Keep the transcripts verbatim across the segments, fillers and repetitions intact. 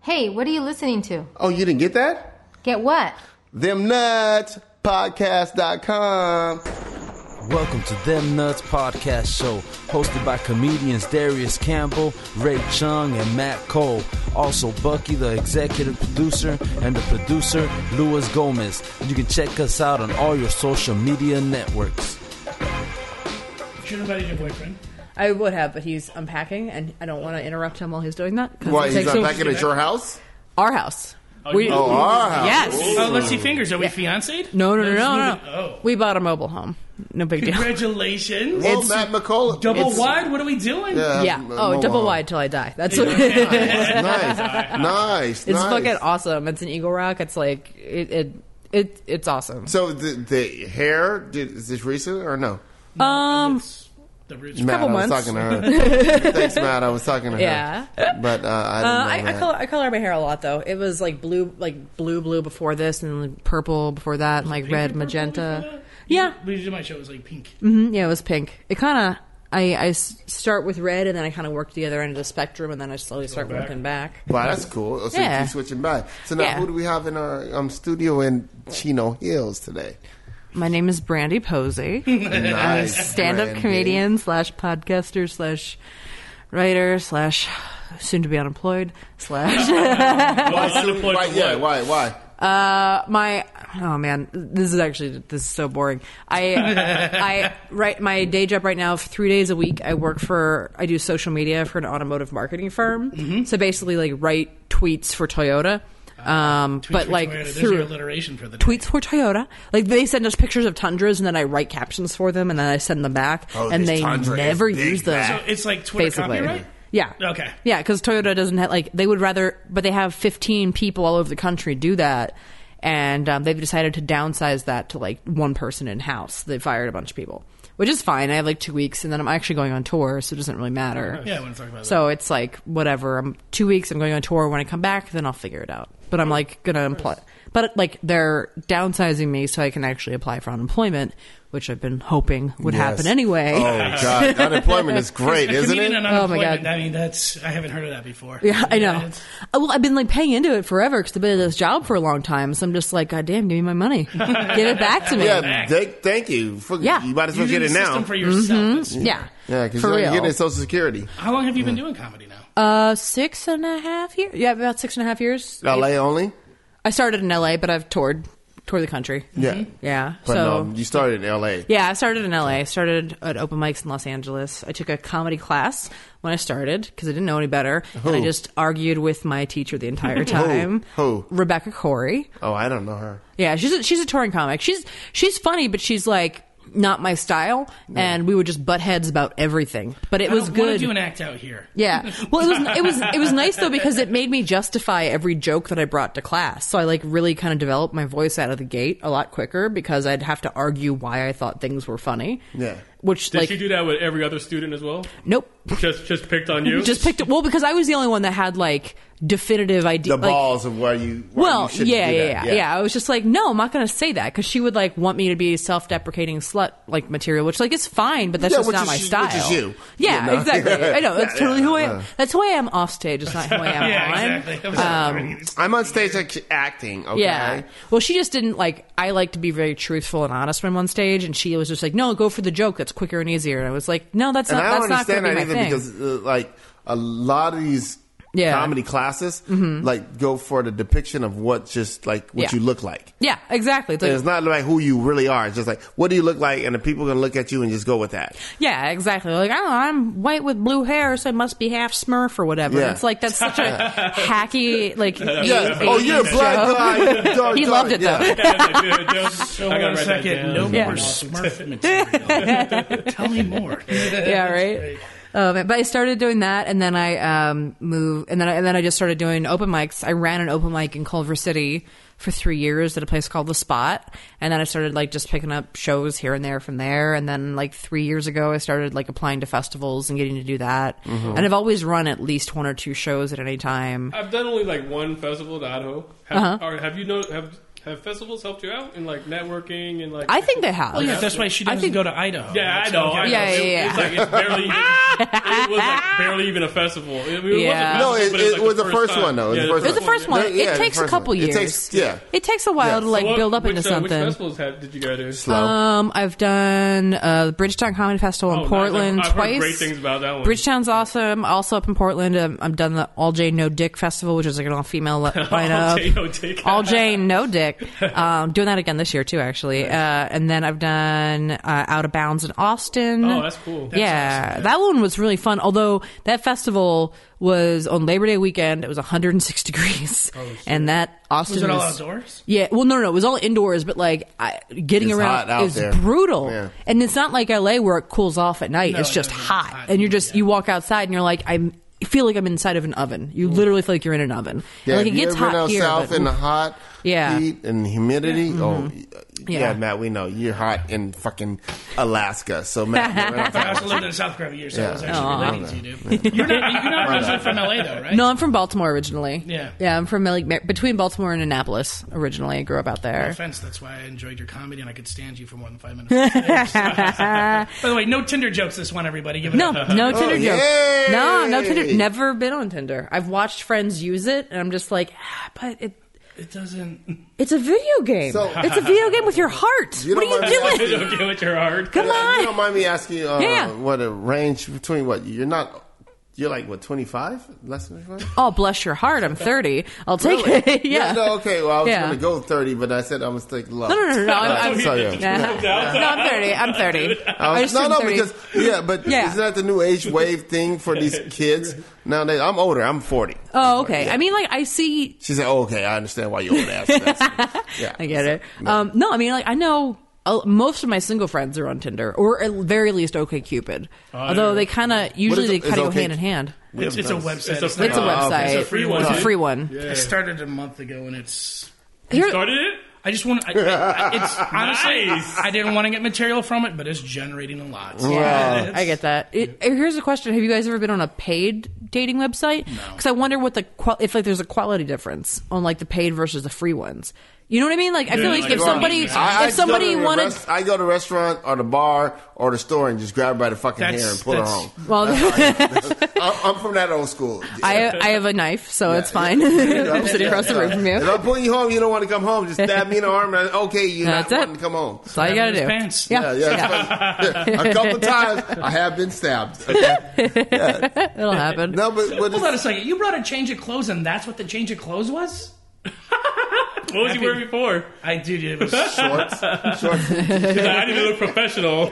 Hey, what are you listening to? Oh, you didn't get that? Get what? Them Nuts Podcast dot com. Welcome to Them Nuts Podcast Show, hosted by comedians Darius Campbell, Ray Chung, and Matt Cole. Also, Bucky, the executive producer, and the producer, Luis Gomez. You can check us out on all your social media networks. Should have invited your boyfriend. I would have, but he's unpacking, and I don't want to interrupt him while he's doing that. Why, he's so- unpacking at your house? Our house. Oh, We- you- Oh, our house. Yes. Oh, let's see fingers. Are we fiancéed? No, no, no, Let's no, move no. it- Oh. We bought a mobile home. No big deal. Congratulations. Well, It's- Matt McCullough. Double it's- wide? What are we doing? Yeah, Yeah. a Oh, mobile double home. wide till I die. That's what it is. Nice, nice, It's nice. fucking awesome. It's an Eagle Rock. It's like it. It. it it's awesome. So the, the hair, did, is this recent or no? Um. It's the roots. Matt, couple I was months. talking to her. Thanks, Matt. I was talking to her. Yeah. But uh, I didn't Uh, know I, I that. color I color my hair a lot though. It was like blue, like blue, blue before this, and like purple before that, and like Pink red, and purple magenta. before that? Yeah. We did my show. It was like pink. Mm-hmm. Yeah, it was pink. It kind of. I, I s- start with red, and then I kind of work to the other end of the spectrum, and then I slowly start back. working back. Wow, that's cool. So Yeah. you keep switching back. So now, Yeah. who do we have in our um, studio in Chino Hills today? My name is Brandy Posey. Nice. Stand-up Brandy. comedian slash podcaster slash writer slash soon to be unemployed slash. Why, why, yeah, why, why? Uh, my oh man, this is actually this is so boring. I I write my day job right now. For three days a week, I work for I do social media for an automotive marketing firm. Mm-hmm. So basically, like write tweets for Toyota. Um, Tweets but for like Toyota. There's through your alliteration for the day. tweets for Toyota. Like they send us pictures of Tundras, and then I write captions for them, and then I send them back, Oh, and this they Tundra is never big, use them. man. So it's like Twitter Basically. copyright? Yeah. Okay. Yeah, because Toyota doesn't have, like, they would rather, but they have fifteen people all over the country do that. And um, they've decided to downsize that to, like, one person in house. They fired a bunch of people, which is fine. I have, like, two weeks, and then I'm actually going on tour, so it doesn't really matter. Yeah, I want to talk about that. So it's like, whatever. I'm two weeks, I'm going on tour. When I come back, then I'll figure it out. But I'm, like, going to apply. But, like, they're downsizing me so I can actually apply for unemployment, which I've been hoping would Yes. happen anyway. Oh, God. Unemployment is great, A isn't comedian it? on Oh, my unemployment, God. I mean, that's I haven't heard of that before. Yeah, I know. it's- Uh, Well, I've been like paying into it forever because I've been in this job for a long time. So I'm just like, God damn, give me my money, give it back to me. Yeah, thank, thank you. For, Yeah. You might as well Using get the it now. system for yourself. That's- yeah, Yeah, because for you're real. getting Social Security. How long have you been doing comedy now? Uh, six and a half years. Yeah, about six and a half years. L A only? I started in L A, but I've toured, toured the country. Yeah. Yeah. But so um, you started in L A. yeah, I started in L A. I started at open mics in Los Angeles. I took a comedy class when I started because I didn't know any better, Who? and I just argued with my teacher the entire time. Who? Rebecca Corey. Oh, I don't know her. Yeah, she's a, she's a touring comic. She's she's funny, but she's like not my style, and we would just butt heads about everything. But it I was don't want good. to do an act out here. Yeah, well, it was it was it was nice though because it made me justify every joke that I brought to class. So I like really kind of developed my voice out of the gate a lot quicker because I'd have to argue why I thought things were funny. Yeah. Which Did like she do that with every other student as well? nope. Just just picked on you? Just picked it. Well, because I was the only one that had like definitive idea. The like, balls of where you. Why Well, you shouldn't yeah, do yeah, that. yeah, yeah. I was just like, no, I'm not going to say that because she would like want me to be self-deprecating slut like material, which like is fine, but that's Yeah, just which not is- my which style. is you. Yeah, You know? exactly. I know that's Yeah, totally yeah, who I am. yeah. That's who I am off stage. It's not who I am Yeah, on. exactly. Um, I'm on stage act- acting, okay? Yeah. Well, she just didn't like. I like to be very truthful and honest when I'm on stage, and she was just like, "No, go for the joke. That's quicker and easier." And I was like, "No, that's And not. I don't That's not going understand to be that my either thing." because, uh, like, a lot of these Yeah. comedy classes, like, go for the depiction of what just, like, what Yeah. you look like. Yeah, exactly. It's like, And it's not like who you really are. It's just like, what do you look like? And the people are going to look at you and just go with that. yeah, exactly. Like, I don't know, I'm white with blue hair, so I must be half Smurf or whatever. Yeah. It's like that's such a hacky like. Yeah. eighties Oh, you're a black joke. guy. You're dark, He dark. loved it Yeah. though. Yeah, dude, dude, So I wait gotta a write that second. down. No Yeah. more Smurf material. Tell me more. Yeah, right. Um, but I started doing that, and then I um, moved, and then I, and then I just started doing open mics. I ran an open mic in Culver City for three years at a place called The Spot, and then I started like just picking up shows here and there from there. And then like three years ago, I started like applying to festivals and getting to do that. And I've always run at least one or two shows at any time. I've done only like one festival, the Idaho. Have, Uh-huh. or have you know? Have have festivals helped you out in like networking and like? I think they have. Well, yeah, that's why she I doesn't think- go to Idaho. Yeah, I know. I know. Yeah, yeah, It- yeah. It's like it's barely. It was like barely even a festival. It, it Yeah. No, wasn't it, but it like was the first time. one though. It was Yeah, the first It was the one. first one. Yeah, It the takes a first couple one. years. It takes yeah. It takes a while Yeah. to like So what- build up which, into uh, something. Which festivals have, did you go to? Slow. Um, I've done uh, the Bridgetown Comedy Festival in Oh, nice. Portland I've, I've twice. heard great things about that one. Bridgetown's awesome. Also up in Portland, um, I've done the All J No Dick Festival, which is like an all female lineup. All J No Dick. All J No Dick. Um, doing that again this year too, actually. Uh, and then I've done uh, Out of Bounds in Austin. Oh, that's cool. That's yeah, awesome. that one was really fun. Although that festival was on Labor Day weekend, it was one hundred six degrees, and that Austin Was it all outdoors? Yeah, well, no, no, no, it was all indoors, but like I, getting It's around hot out is there. brutal, Yeah. and it's not like L A where it cools off at night. No, it's just no, no, hot, it's hot. and you're just Yeah. you walk outside and you're like I'm. You feel like I'm inside of an oven. You literally feel like you're in an oven. Yeah, and like if it you gets ever been hot out here. south but- in the hot Yeah. heat and humidity? Oh, yeah. Yeah. Matt, we know you're hot in fucking Alaska. So Matt, we're not I talking also about- lived in South Korea for years, so I was Yeah. actually Aw. relating to you, dude. You're not, you're not originally from L A, though, right? No, I'm from Baltimore originally. Yeah. yeah, I'm from like between Baltimore and Annapolis originally. I grew up out No there. offense, that's why I enjoyed your comedy and I could stand you for more than five minutes. By the way, no Tinder jokes this one, everybody. Give it No, up. no Tinder Oh, jokes. yay! No, no Tinder. Never been on Tinder. I've watched friends use it, and I'm just like, ah, but it, It doesn't. it's a video game. So- it's a video game with your heart. You what don't are you mind- doing? Don't get with your heart. Come You on. don't mind me asking you uh, Yeah. what a range between what? You're not, you're like, what, twenty-five? Less than twenty-five? Oh, bless your heart. I'm thirty. I'll take Really? it. yeah. No, okay. Well, I was Yeah. going to go thirty, but I said I was taking low. No, no, no, no. I'm, I'm, So, yeah. yeah. no, I'm thirty. I'm thirty. I I was, just no, turned no, thirty. because yeah, but Yeah. isn't that the new age wave thing for these kids nowadays? I'm older. I'm forty. Oh, okay. Yeah. I mean, like, I see. She said, "Oh, okay, I understand why you old ass." That's- yeah, I get it. Um, no, I mean, like, I know uh, most of my single friends are on Tinder, or at very least OkCupid. Although yeah. they kind of usually is they it- kind of is go OK hand in hand. It's, it's a website. It's a It's free It's a Oh, website. okay. It's a free one, It's a too. free one. Yeah. I started a month ago and it's. You Here- started it? I just want. I, I, it's honestly, Nice. I didn't want to get material from it, but it's generating a lot. So Yeah, it's- I get that. It, here's a question: have you guys ever been on a paid dating website? No. Because I wonder what the qual- if like there's a quality difference on like the paid versus the free ones. You know what I mean? Like I feel Yeah, like like if go somebody on. I- I if somebody go to the wanted rest- I go to the restaurant or the bar or the store and just grab her by the fucking That's- hair and pull her that's- home. well, I'm, I'm from that old school. I I have a knife, so it's fine. I'm sitting across the room from If you. I'm pulling you home, you don't want to come home. Just stab me in the arm. And okay, you're That's not it. wanting to come home. That's all you gotta His do. pants. Yeah, Yeah, yeah. a couple times I have been stabbed. Okay? it'll happen. No, but, but Hold on a it's, second. You brought a change of clothes, and that's what the change of clothes was? What was I you think- wearing before? I do. It was shorts. shorts. She's like, I need to look professional.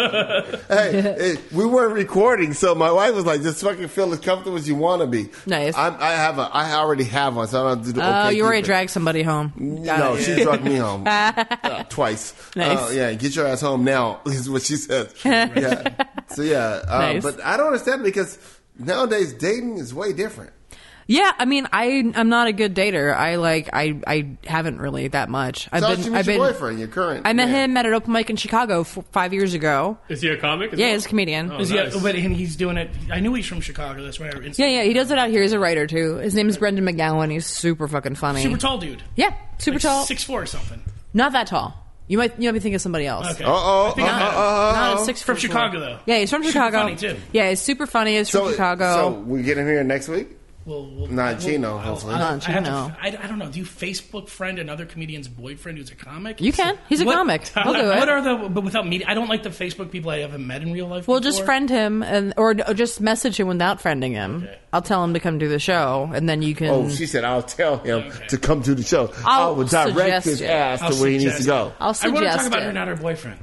Hey, hey, we weren't recording, so my wife was like, "Just fucking feel as comfortable as you want to be." Nice. I'm, I have a. I already have one, so I don't do the. Oh, okay you already Cupid. dragged somebody home. Got No, it. she drugged me home uh, twice. Nice. Uh, yeah, get your ass home now is what she said. Yeah. So yeah, uh, Nice. but I don't understand because nowadays dating is way different. Yeah, I mean, I I'm not a good dater. I like I I haven't really that much. I've So how'd been you meet I've your been boyfriend, your current. I met man? him at an open mic in Chicago f- five years ago. Is he a comic? as Yeah, well? he's a comedian. Oh, Is he, nice. but and he's doing it. I knew he's from Chicago. That's why I instantly. Yeah, yeah, he does it out here. He's a writer too. His name is Brendan McGowan. He's super fucking funny. Super tall dude. Yeah, super Like tall. Six four or something. Not that tall. You might you might be thinking of somebody else. Okay. Uh oh. I think Uh not. oh. Not a six From foot Chicago, four. though. Yeah, he's from Super Chicago. funny, too. Yeah, he's super funny. He's from So, Chicago. so we get him here next week. We'll, we'll, Not we'll- Chino, I'll- hopefully. I'll- Not I, have to, Chino. I, I don't know. Do you Facebook friend another comedian's boyfriend who's a comic? You can. He's a What- comic. He'll do it. What are the? But without meeting, I don't like the Facebook people I haven't met in real life. Well, before. just friend him, and or, or just message him without friending him. Okay. I'll tell him to come do the show, and then you can. Oh, she said, "I'll tell him Okay. to come to the show. I'll I will direct suggest his it. ass I'll to where he needs to suggest go." it. I'll I suggest want to talk about it. her, not her boyfriend.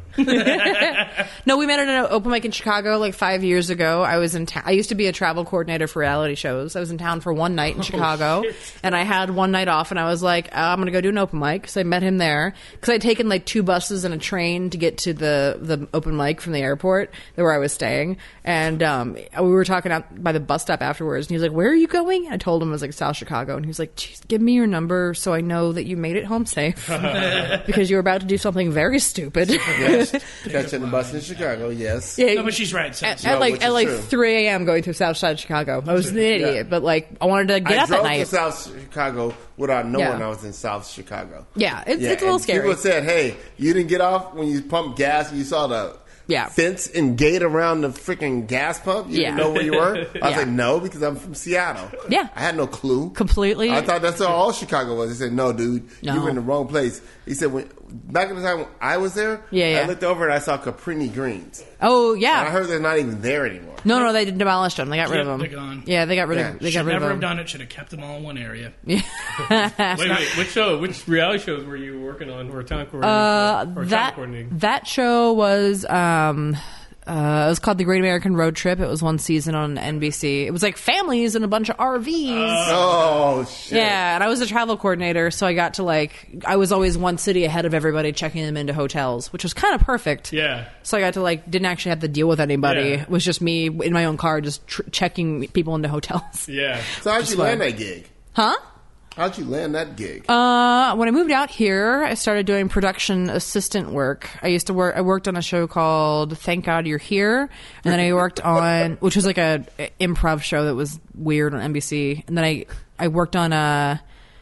No, we met at an open mic in Chicago like five years ago. I was in. Ta- I used to be a travel coordinator for reality shows. I was in town for one night in Chicago, shit. and I had one night off, and I was like, oh, I'm going to go do an open mic. So I met him there because I'd taken like two buses and a train to get to the the open mic from the airport where I was staying, and um, we were talking out by the bus stop afterwards, and he was like, "Where are you going?" I told him I was like South Chicago, and he was like, "Jeez, give me your number so I know that you made it home safe because you were about to do something very stupid." catching the bus in Chicago. Yes. Yeah, No, but she's right. So, at, so- at No, like which at is like true. three a.m. going through South Side Chicago. I was an idiot, Yeah. but like I wanted to get I up drove at night. to South Chicago without knowing Yeah. I was in South Chicago. Yeah, it's, it's a little and scary. People said, "Hey, you didn't get off when you pumped gas. And you saw the Yeah. fence and gate around the freaking gas pump. You Yeah. didn't know where you were." I was Yeah. like, "No, because I'm from Seattle." Yeah. I had no clue. Completely. I thought that's all Chicago was. He said, "No, dude, No. you were in the wrong place." He said, when, "Back in the time when I was there, Yeah, yeah. I looked over and I saw Caprini Greens. Oh And I yeah. heard they're not even there anymore." No, no, they demolished them. They got rid of Yeah, them. they're gone. Yeah, they got rid Yeah. of. They should got rid never of have them. done it. Should have kept them all in one area. Wait, wait, which show, which reality shows were you working on or talent coordinating? Uh, for? Or talent that coordinating? that show was um, uh, it was called The Great American Road Trip. It was one season on N B C. It was like families and a bunch of R Vs. Oh shit! Yeah, and I was a travel coordinator, so I got to like I was always one city ahead of everybody, checking them into hotels, which was kind of perfect. Yeah. So I got to like didn't actually have to deal with anybody. Yeah. It was just me in my own car, just tr- checking people into hotels. Yeah. So how'd you fun. land that gig? Huh? How'd you land that gig? Uh, when I moved out here, I started doing production assistant work. I used to work. I worked on a show called Thank God You're Here, and then I worked on, which was like a, a improv show that was weird on N B C. And then I I worked on a,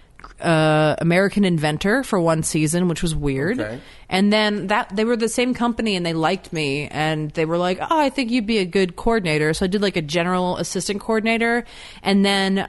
a American Inventor for one season, which was weird. Okay. And then that they were the same company, and they liked me, and they were like, "Oh, I think you'd be a good coordinator." So I did like a general assistant coordinator, and then.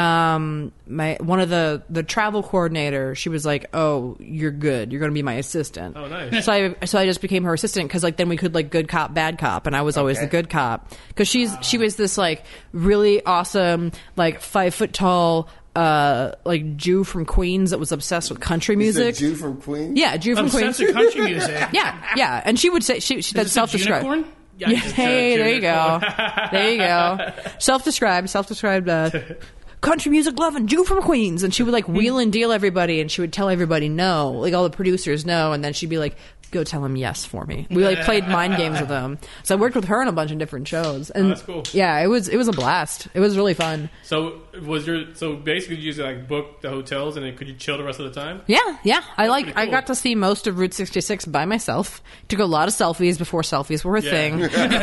Um, my one of the the travel coordinator, she was like, "Oh, you're good. You're going to be my assistant." Oh, nice. So I so I just became her assistant because like then we could like good cop, bad cop, and I was always Okay. the good cop because she's she was this like really awesome like five foot tall uh like Jew from Queens that was obsessed with country You said music. Jew from Queens? Yeah, Jew from Queens. Obsessed with country music. Yeah, yeah, and she would say she she Is that's it self described. unicorn? Yeah, Yeah, it's- hey, there you go. unicorn. There you go. Self-described, self-described uh, country music loving Jew from Queens. And she would like wheel and deal everybody, and she would tell everybody no, like all the producers no, and then she'd be like, go tell him yes for me. We like played mind games with them. So I worked with her on a bunch of different shows. And Oh, that's cool. Yeah, it was it was a blast. It was really fun. So was your so basically you just like book the hotels and then could you chill the rest of the time? Yeah, yeah. I like. pretty I cool. got to see most of Route sixty-six by myself. Took a lot of selfies before selfies were a Yeah. thing.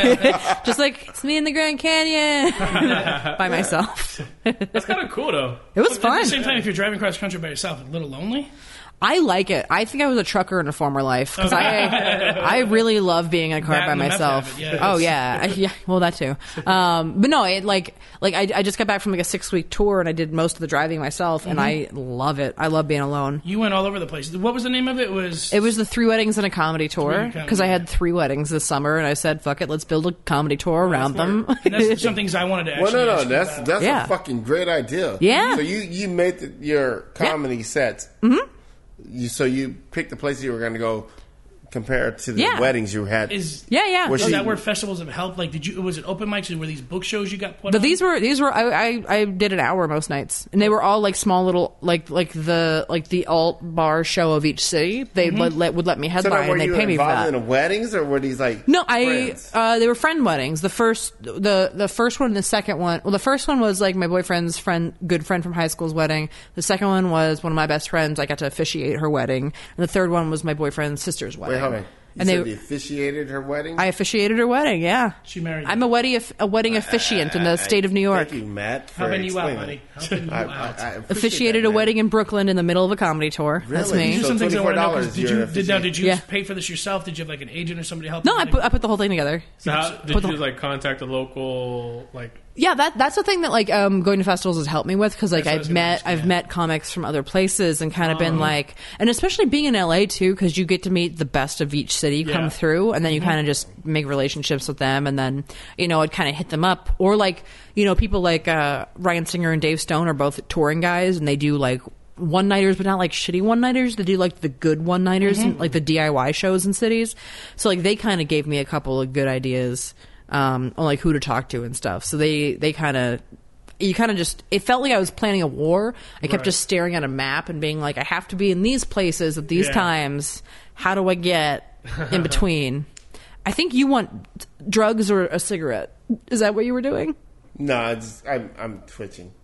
Just like it's me in the Grand Canyon by myself. That's kind of cool though. It was At the fun. same time, if you're driving across country by yourself, a little lonely. I like it. I think I was a trucker in a former life because I I really love being in a car That by and the meth myself. habit, yeah. Oh yeah, I, yeah. Well, that too. Um, but no, it like like I, I just got back from like a six week tour and I did most of the driving myself, and I love it. I love being alone. You went all over the place. What was the name of it? It was It was the Three Weddings and a Comedy Tour comedy- because I had three weddings this summer, and I said, "Fuck it, let's build a comedy tour around them." And that's some things I wanted to Well, actually. no, no, ask you that's about. that's Yeah. a fucking great idea. Yeah. So you you made the, your comedy sets. Mm-hmm. You so you picked the place you were going to go compared to the Yeah. weddings you had. Is Yeah, yeah. Was is she- that where festivals have helped? Like, did you? Was it open mics? Were these book shows you got put But on? these were these were I, I I did an hour most nights, and they were all like small little like like the like the alt bar show of each city. They let, let would let me so headline, now, were and they you pay me for involved that. in the weddings or were these like No, I friends? uh, they were friend weddings. The first the the first one and the second one. Well, the first one was like my boyfriend's friend, good friend from high school's wedding. The second one was one of my best friends. I got to officiate her wedding, and the third one was my boyfriend's sister's wedding. Wait, hold on. You And said they- they officiated her wedding. I officiated her wedding. Yeah, She married I'm a wedding a wedding officiant in the state of New York. Thank you, Matt. For Helping you out, explaining. buddy. Helping you I, out. I, I appreciate Officiated that, a man. wedding in Brooklyn in the middle of a comedy tour. That's Really? me. Here's So some things I want to know. 'cause twenty-four dollars Did you're you an did, now, did you Yeah. pay for this yourself? Did you have like an agent or somebody help? No, you? I put, I put the whole thing together. So how did Put you the- like contact a local like? Yeah, that that's the thing that like um, going to festivals has helped me with because like That's what I was I've gonna met ask, I've yeah. met comics from other places and kind of been like, and especially being in L A too because you get to meet the best of each city Yeah. come through, and then you kind of just make relationships with them, and then you know I'd kind of hit them up, or like you know people like uh, Ryan Singer and Dave Stone are both touring guys, and they do like one nighters, but not like shitty one nighters. They do like the good one nighters, like the D I Y shows in cities. So like they kind of gave me a couple of good ideas um, on like who to talk to and stuff. So they they kind of you kind of just it felt like I was planning a war. I kept Right. just staring at a map and being like, I have to be in these places at these Yeah. times. How do I get in between? I think you want drugs or a cigarette. Is that what you were doing? No, I just, I'm, I'm twitching.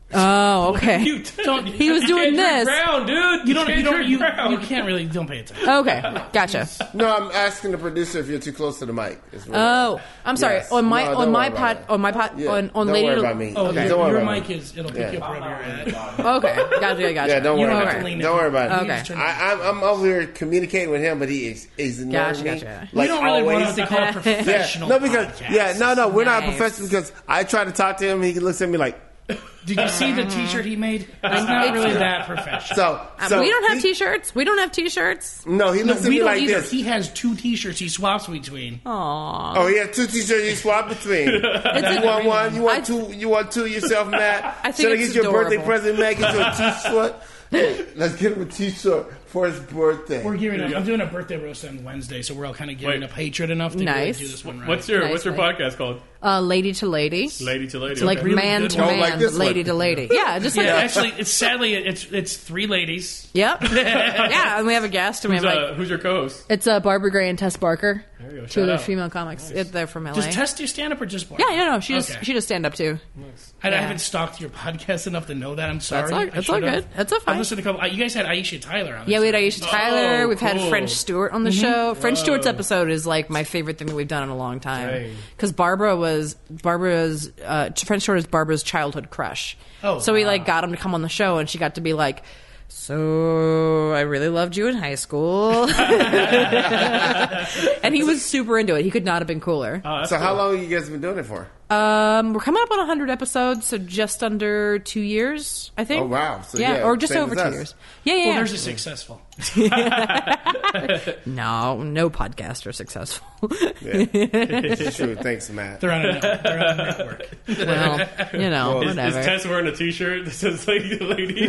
Oh, okay. You Don't- He was you doing can't drink this. Brown, dude. You don't. You can't don't. drink You, Brown. you can't really. Don't pay attention. Okay, gotcha. No, I'm asking the producer if you're too close to the mic. Is what- Oh, I'm sorry. Yes. On my No, on don't my worry pod about it. on my pod Yeah, on on don't Lady worry to- about me. Oh, Yeah, your, don't worry your about mic me. is. It'll pick Yeah. you up wherever you're at. Okay, gotcha, gotcha. Yeah, don't You worry don't about have to it. lean Don't in. worry about it. Okay. You just turn it I, I'm, I'm over here communicating with him, but he is, is ignoring Gotcha, me. gotcha. We Like don't really always. want to call it Yeah, professional. no, because podcast. yeah, no, no, we're not Nice. professional because I try to talk to him, he looks at me like Did you see the T-shirt he made? It's not really that professional. so. Um, so we don't have he, t-shirts. We don't have t-shirts. No, he No, looks at we me don't like either. this. He has two T-shirts he swaps between. Aw. Oh, he has two t-shirts you swap between. you want one? You want two? You want two yourself, Matt? I think Should I it's get you a birthday adorable. present, Matt? Get you a t-shirt. Hey, let's get him a t-shirt for his birthday. We're gearing up. I'm doing a birthday roast on Wednesday, so we're all kind of gearing Wait. up hatred enough to Nice. really do this one right. What's your Nice, What's your right? podcast called? Uh, lady to lady. Lady to Lady. Like okay. man good to one. Oh, man, like this lady one. to lady. Yeah, just like Yeah, actually, it's sadly it's it's three ladies. Yep. Yeah, and we have a guest, and we Who's, have uh, like who's your co-host? it's uh, Barbara Gray and Tess Barker, There you go. two Shout other out. female comics. It, they're from L A. Does Tess do stand up or just Barbara? yeah, yeah, no, she just Okay. she just stand up too. I, I yeah. haven't stalked your podcast enough to know that. I'm sorry. That's all- I that's all should've. good. That's all fine. I've listened to a couple. You guys had Aisha Tyler on. Yeah, we had this. Aisha Tyler. Oh, We've had cool. French Stewart on the show. French Stewart's episode is like my favorite thing that we've done in a long time Dang. because Barbara was Barbara's uh, French Stewart is Barbara's childhood crush. Oh, so we wow. like got him to come on the show, and she got to be like, "So I really loved you in high school," and he was super into it. He could not have been cooler. Oh, that's So how cool. long have you guys been doing it for? Um, we're coming up on one hundred episodes, so just under two years, I think. Oh, wow. So, yeah, yeah, or just same over as two us. years. Yeah, yeah. Well, yeah. there's a successful. No, no podcast are successful. Yeah. True. Thanks, Matt. They're on a network. They're on a network. Well, you know, Is, whatever. is Tess wearing a T-shirt that says "Lady to Lady"?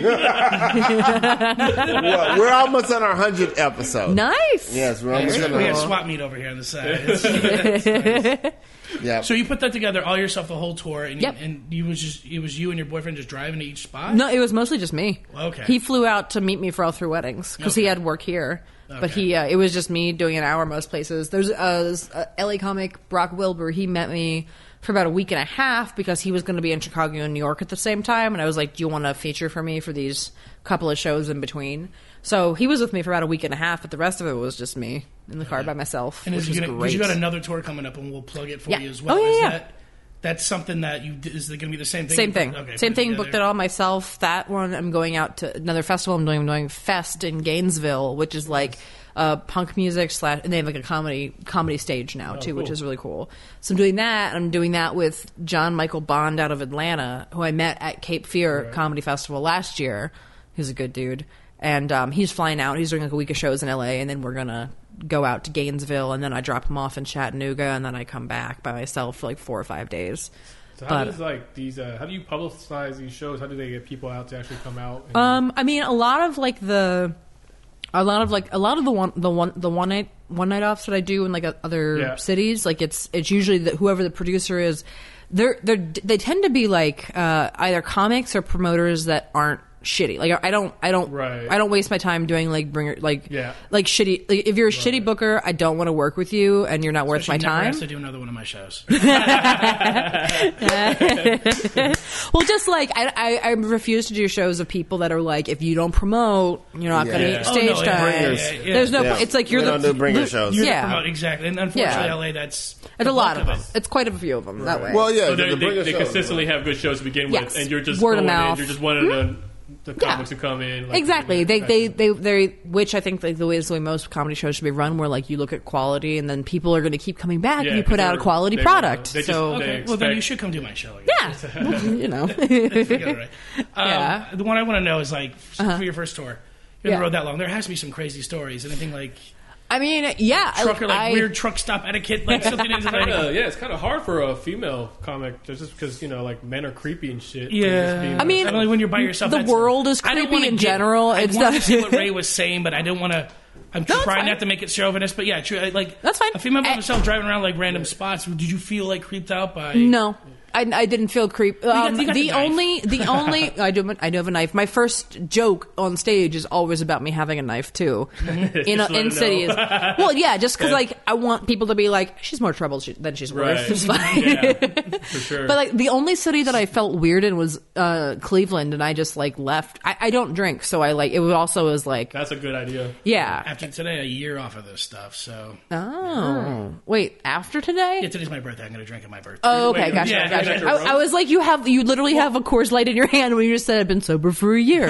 Well, we're almost on our hundredth episode. Nice. Yes, we're almost on We had our. swap meet over here on the side. It's- Yeah. so you put that together all yourself, the whole tour, and, Yep. and you was just it was you and your boyfriend just driving to each spot. No, it was mostly just me. Okay. He flew out to meet me for all three weddings because he Okay. had work here. But Okay. he, uh, it was just me doing an hour most places. There's uh, this, uh, L A comic Brock Wilbur. He met me for about a week and a half because he was going to be in Chicago and New York at the same time. And I was like, "Do you want to feature for me for these couple of shows in between?" So he was with me for about a week and a half, but the rest of it was just me in the car by myself, And which is was you gonna, great. you got another tour coming up, and we'll plug it for Yeah. you as well. Oh, yeah, is yeah. that that's something that you is it going to be the same thing? Same thing. Okay, Same put thing. together. Booked it all myself. That one, I'm going out to another festival. I'm doing, I'm doing Fest in Gainesville, which is like uh, punk music slash, and they have like a comedy comedy stage now too, which cool. is really cool. So I'm doing that. I'm doing that with John Michael Bond out of Atlanta, who I met at Cape Fear Comedy Festival last year. He's a good dude, and um, he's flying out. He's doing like a week of shows in L A, and then we're gonna go out to Gainesville, and then I drop him off in Chattanooga, and then I come back by myself for like four or five days. So how But- does like these? Uh, how do you publicize these shows? How do they get people out to actually come out? And, Um, I mean, a lot of like the, a lot of like a lot of the one the one the one night one night offs that I do in like other Yeah. cities, like it's it's usually that whoever the producer is, they're they are they tend to be like uh, either comics or promoters that aren't shitty. Like I don't I don't Right. I don't waste my time doing like bringer like Yeah. like shitty. Like, if you're a shitty booker, I don't want to work with you, and you're not worth She my never time. has to do another one of my shows. Well, just like I, I, I refuse to do shows of people that are like, if you don't promote, you're not going to Yeah. get Oh, stage no, yeah, time. yeah, yeah, yeah. There's no. Yeah. It's like you're We the don't do bringer the- shows. You're the Yeah, promoter, exactly. And unfortunately, Yeah. L A, that's it's a lot bulk of them. it. It's quite a few of them that way. Well, yeah, so the, they, the they, bringer they shows, consistently have good shows to begin Yes. with, and you're just Word of going in, mouth. you're just one of the, the comics who come in. Like, Exactly. They, yeah. they, they, they, which I think like the way is the way most comedy shows should be run, where like you look at quality, and then people are going to keep coming back Yeah, if you put 'cause out a they're- quality they product. wanna- they just- so they- Okay, well then expect- you should come do my show. I guess. yeah, you know. Get it right. Um, Yeah. The one I want to know is like for your first tour. You're on Yeah. the road that long. There has to be some crazy stories. Anything like I mean, yeah, truck or like I, weird truck stop etiquette, like something is like. Uh, yeah, it's kind of hard for a female comic just because you know, like men are creepy and shit. Yeah, Just being- I mean, Only when you're by yourself. the that's- world is I don't creepy wanna in get- general. I It's wanted not- to see what Ray was saying, but I don't want to. I'm No, it's trying fine. not to make it chauvinist, but yeah, true. I- Like That's fine. A female by I- herself driving around like random spots. Did you feel like creeped out by? No. I, I didn't feel creep. Um, got- you got the the knife. only, the only, I do, I do have a knife. My first joke on stage is always about me having a knife too. In Just in let it cities, know. well, yeah, just because like I want people to be like, she's more trouble she- than she's worth. Right. It's fine. Yeah, for sure. But like the only city that I felt weird in was uh, Cleveland, and I just like left. I, I don't drink, so I like it. Was also was like, That's a good idea. yeah. After today, a year off of this stuff. So Oh, wait, after today? yeah, today's my birthday. I'm going to drink at my birthday. Oh, okay, Wait, gotcha, yeah, gotcha. yeah, I, I was like, you have, you literally have a Coors Light in your hand when you just said I've been sober for a year.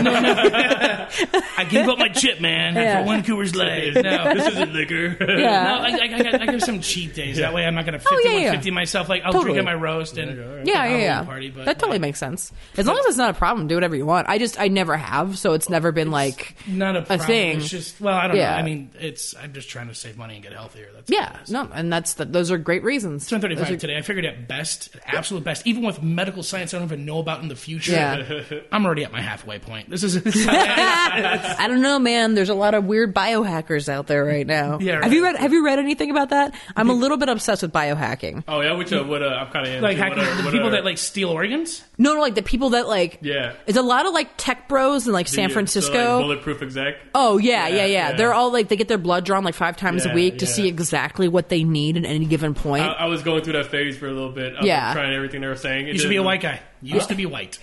I gave up my chip, man, Yeah. for one Coors Light. No, This isn't liquor. Yeah. No, I, I, I, got, I give some cheat days. That way, I'm not going to Oh, fifty yeah, one yeah. fifty myself. Like I'll Totally. drink at my roast and Yeah, the yeah, Halloween yeah. Party, but That totally makes sense. As long as it's not a problem, do whatever you want. I just, I never have, so it's never been like, not a, problem. thing. It's just well, I don't Yeah. know. I mean, it's I'm just trying to save money and get healthier. That's yeah, all it is. no, and that's the, those are great reasons. Turn Those thirty-five are- today. I figured at best, absolute best, even with medical science I don't even know about in the future. Yeah. I'm already at my halfway point. This is I don't know, man. There's a lot of weird biohackers out there right now. Yeah, Have you right. read Have you read anything about that? I'm a little bit obsessed with biohacking. Oh yeah, which uh, what uh, I'm kind of like hacking the people that like steal organs. No, no, like the people that like. Yeah. It's a lot of like tech bros in like San The, uh, Francisco. so, like, bulletproof exec. Oh yeah, yeah, Yeah, yeah, yeah. They're all like they get their blood drawn like five times a Yeah, week to yeah. see exactly what they need at any given point. I, I was going through that phase for a little bit. I was Yeah. like, trying everything they were saying. It Used to be a didn't- white guy. Used to be white.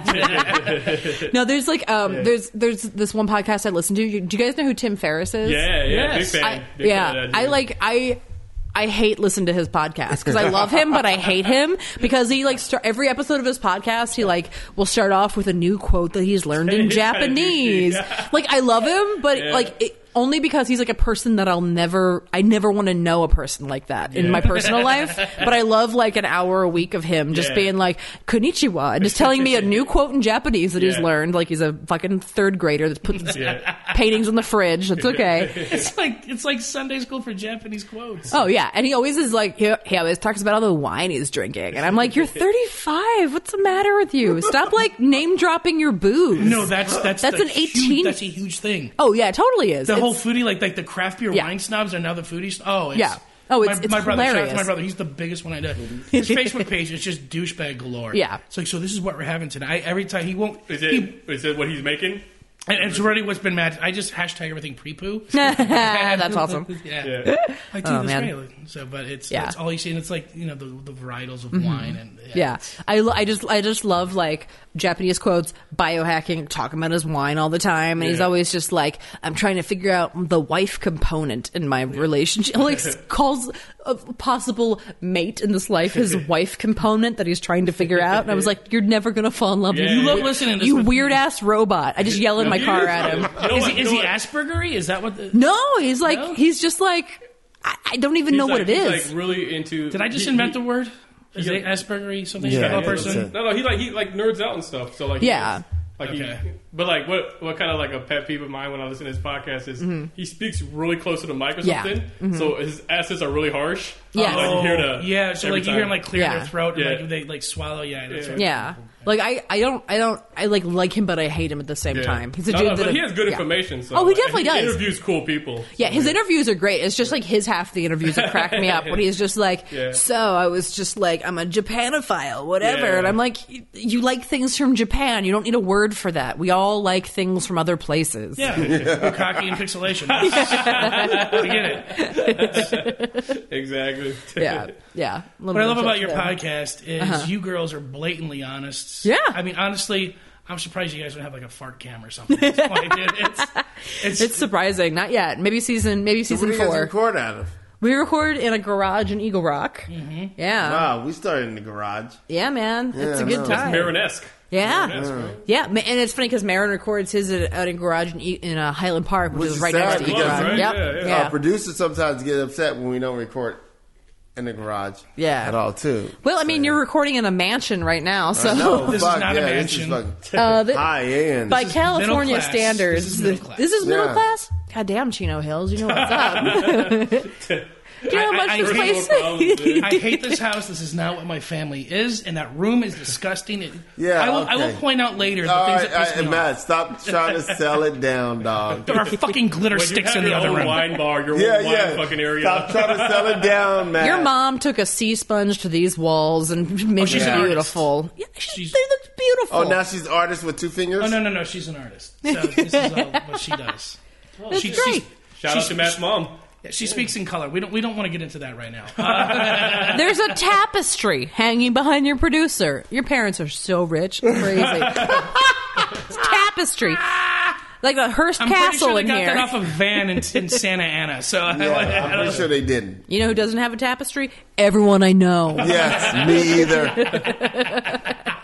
no, there's like um, there's there's this one podcast I listen to. You- Do you guys know who Tim Ferriss is? Yeah, yeah, Yes. big fan. I, Big yeah, fan of that I dude. like I. I hate listen to his podcast because I love him, but I hate him because he like start, every episode of his podcast he like will start off with a new quote that he's learned in He's kinda Japanese. douchey, yeah. Like I love him, but Yeah. like it, only because he's like a person that I'll never, I never want to know a person like that in my personal life. But I love like an hour a week of him just Yeah. being like konnichiwa and just telling me a new quote in Japanese that he's Yeah. learned. Like he's a fucking third grader that puts Yeah. paintings on the fridge. That's okay. It's like it's like Sunday school for Japanese quotes. Oh yeah, and he always is like he, he always talks about all the wine he's drinking, and I'm like, you're thirty-five. What's the matter with you? Stop like name dropping your booze. No, that's that's That's the an huge- eighteen that's a huge thing. Oh yeah, it totally is. The It's- whole foodie, like like the craft beer Yeah. wine snobs are now the foodies. Oh, it's, Yeah. Oh, it's- my, it's my brother. Shout out hilarious. to my brother. He's the biggest one I know. His Facebook page is just douchebag galore. Yeah. It's like, so this is what we're having tonight. Every time he won't. Is he, it? Is it what he's making? and it's already what's been mad. I just hashtag everything pre-poo. That's awesome. Yeah. Yeah. Like, dude, Oh, that's man. great. So, but it's Yeah. it's all you see, and it's like you know the the varietals of wine and Yeah, I, lo- I just I just love like Japanese quotes, biohacking, talking about his wine all the time, and he's Yeah. always just like, I'm trying to figure out the wife component in my relationship. Like calls a possible mate in this life his wife component that he's trying to figure out, and I was like, you're never gonna fall in love Yeah. with You you, love listening to this you with- weird ass robot. I just yell in my car at him. You know Is what- he, you is know he what? Aspergery? Is that what? The, No, he's like No? he's just like I, I don't even He's know like, what it he's is. like really into. Did I just he- invent he- the word? Is he- it Aspergery something? Yeah, Yeah, yeah, person. that's it. No, no, he like he like nerds out and stuff. So like, he Yeah. gets- like Okay. he, but like what what kind of like a pet peeve of mine when I listen to his podcast is he speaks really close to the mic or Mm-hmm. Yeah. something, so his assets are really harsh. Yeah. So, like you hear the yeah, so every like you hear time. them like clear Yeah. their throat and Yeah. like they like swallow. Yeah, that's Yeah. right. Yeah. Like I, I don't I don't I like like him but I hate him at the same Yeah. time. He's a No, dude no, that but he has good yeah. information. So Oh, he definitely and he does. Interviews cool people. Yeah, his interviews are great. It's just like his half of the interviews that crack me up when he's just like, Yeah. so I was just like, I'm a Japanophile, whatever. Yeah. And I'm like, you, you like things from Japan. You don't need a word for that. We all like things from other places. Yeah, Bukkake and pixelation. We get it. Exactly. Yeah. Yeah. What I love about your podcast is Uh-huh. you girls are blatantly honest. Yeah. I mean, honestly, I'm surprised you guys don't have like a fart cam or something. At this point, dude. It's, it's, It's surprising. Not yet. Maybe season, maybe So season what do you guys four. record out of? We record in a garage in Eagle Rock. Mm-hmm. Yeah. Wow, we started in the garage. Yeah, man. It's Yeah, a good no. time. Marin-esque. Yeah. Marin-esque, right? Yeah, ma- and it's funny because Marin records his at, out in garage in, E- in uh, Highland Park, which, Which is is right sad next to Eagle because, Rock. right? Yep. Yeah, yeah. Yeah. Our producers sometimes get upset when we don't record in the garage. Yeah. At all, too. Well, I mean, you're recording in a mansion right now, so No, This is fuck, not a yeah, mansion. This is fucking uh, the, high end. by This is- California middle class. standards, This is middle class. this is middle Yeah. class. God damn, Chino Hills, you know what's up. Do you know how much I, I, this I place? hate, I hate this house. This is not what my family is, and that room is disgusting. It, Yeah, I will. okay. I will point out later the All things right, that piss all right, me Matt, off. stop trying to sell it down, dog. There are fucking glitter When you sticks have in the your other own room. wine bar, your Yeah, own wine yeah. fucking area. Stop trying to sell it down, Matt. Your mom took a sea sponge to these walls and made she's it an beautiful. Yeah, she, She's- they look beautiful. Oh, now she's artist with two fingers? Oh no, no, no! She's an artist. So this is all what she does. That's she, great. Shout she, out to Matt's mom. Yeah, she speaks in color. We don't. We don't want to get into that right now. Uh, There's a tapestry hanging behind your producer. Your parents are so rich, crazy. It's tapestry, like a Hearst I'm pretty Castle sure they in got here. that off a van in, in Santa Ana. So I, Yeah, I I'm don't pretty know. sure they didn't. You know who doesn't have a tapestry? Everyone I know. Yes, me either.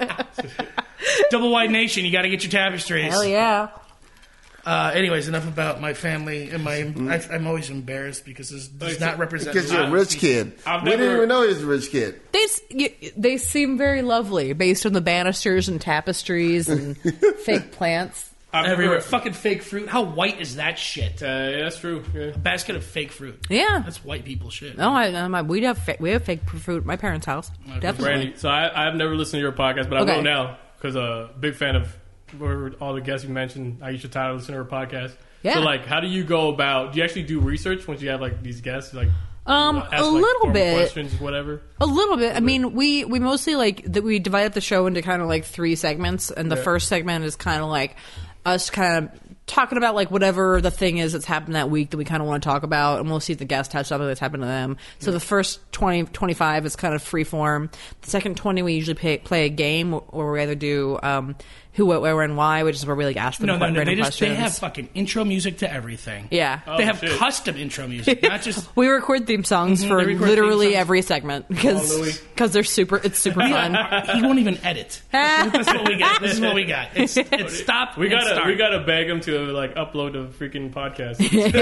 Double Wide Nation. You got to get your tapestries. Hell yeah. Uh, anyways, enough about my family and my. I, I'm always embarrassed because this does not represent. Because you're a my- rich kid. I've We didn't never- even know he was a rich kid. They s- you- they seem very lovely based on the banisters and tapestries and fake plants. I've Everywhere. never- Fucking fake fruit. How white is that shit? Uh, yeah, that's true. Yeah. A basket of fake fruit. Yeah. That's white people shit. No, I, um, I we have fa- we have fake fruit at my parents' house. Definitely. Brandy, so I, I've never listened to your podcast, but I Okay. will now because a uh, big fan of whoever- all the guests you mentioned. Aisha Tyler, listen to her podcast. Yeah. So, like, how do you go about? Do you actually do research once you have like these guests? Like, Um, ask, a like, little formal bit. questions, whatever. A little bit. I mean, we we mostly like that. We divide up the show into kind of like three segments, and the Yeah. first segment is kind of like us kind of talking about like whatever the thing is that's happened that week that we kind of want to talk about, and we'll see if the guest has something that's happened to them. So the first twenty, twenty-five is kind of free form. The second twenty, we usually pay, play a game, or we either do um, who, what, where, and why, which is where we like ask them No, no, no. random They just questions. they have fucking intro music to everything. yeah. They have shit. custom intro music, not just. We record theme songs Mhm, for they record literally theme songs. every segment Oh, because Louis. because they're super. It's super fun. He won't even edit. This is what we got. This is what we got. It's, it's stop. We and gotta start. we gotta beg him to like upload the freaking podcast.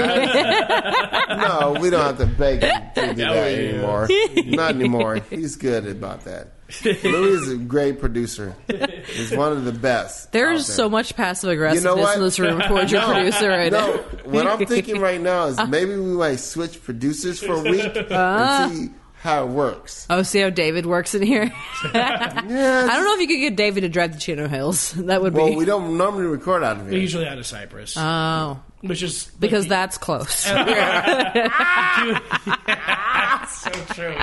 No, we don't have to beg him to do Yeah, that we- anymore. Not anymore. He's good about that. Louis is a great producer. He's one of the best. There's out there. so much passive aggressiveness You know what? in this room towards your producer right No, now. what I'm thinking right now is maybe we might switch producers for a week and see how it works. Oh, see how David works in here? Yeah, I don't know if you could get David to drive to Chino Hills. That would Well, be. we don't normally record out of They're here. usually out of Cyprus, Oh, which is because like, that's close. so true.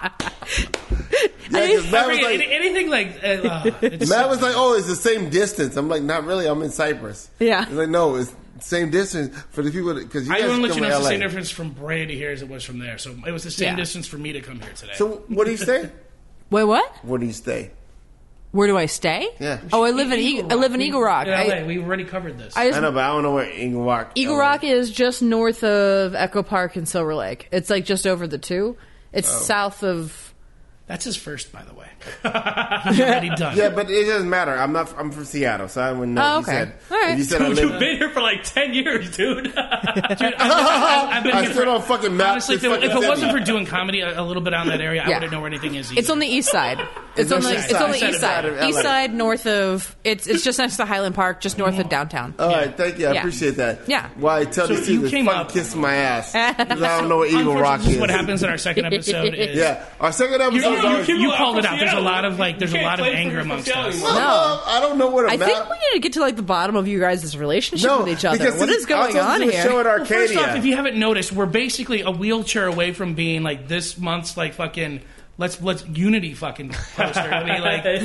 Yeah, 'cause Matt Every- was like, any- anything like uh, uh, it's Matt was like, "Oh, it's the same distance." I'm like, "Not really. I'm in Cyprus." Yeah. He's like, "No, it's the same distance for the people because you I guys want to come let you know from it's the same L A." difference from Brea to here as it was from there. So it was the same Yeah. distance for me to come here today. So, what do you stay? Wait, what? Where do you stay? Where do I stay? Yeah. Oh, I live in Eagle, I live in Eagle Rock. In L A, I, we already covered this. I I just, know, but I don't know where Eagle Rock. Eagle L A. Rock is just north of Echo Park and Silver Lake. It's like just over the two. It's Oh. south of. That's his first, by the way. He's already done. Yeah, but it doesn't matter. I'm not. I'm from Seattle, so I wouldn't know. Oh, if you okay. said, All right. If you said I Dude, live. you've been here for like ten years, dude. Dude, I've been, I've been I here still for, don't fucking map honestly, this if, it, fucking if it city. wasn't for doing comedy a, a little bit on that area, I Yeah. wouldn't know where anything is. Either. It's on the east side. It's, It's on on the. the It's east on the side. east Side side. of L A. East side, north of. It's it's just next to Highland Park, just north of downtown. All right, thank you. I Yeah. appreciate that. Yeah. Why tell So these you people came fucking up- kiss my ass? 'Cause I don't know what Eagle Rock Unfortunately, is. what happens in our second episode is Yeah, our second episode. You, is you, always- you, People called are it from out. There's a Seattle. lot of like. There's a You lot of can't anger claim from amongst Seattle. us. Well, No. I don't know what a I map. think we need to get to like the bottom of you guys' relationship no, with each other. because What see, is going I was on to do a here? show at Well, Arcadia. first off, if you haven't noticed, we're basically a wheelchair away from being like this month's like fucking let's let's unity fucking poster. I mean, like it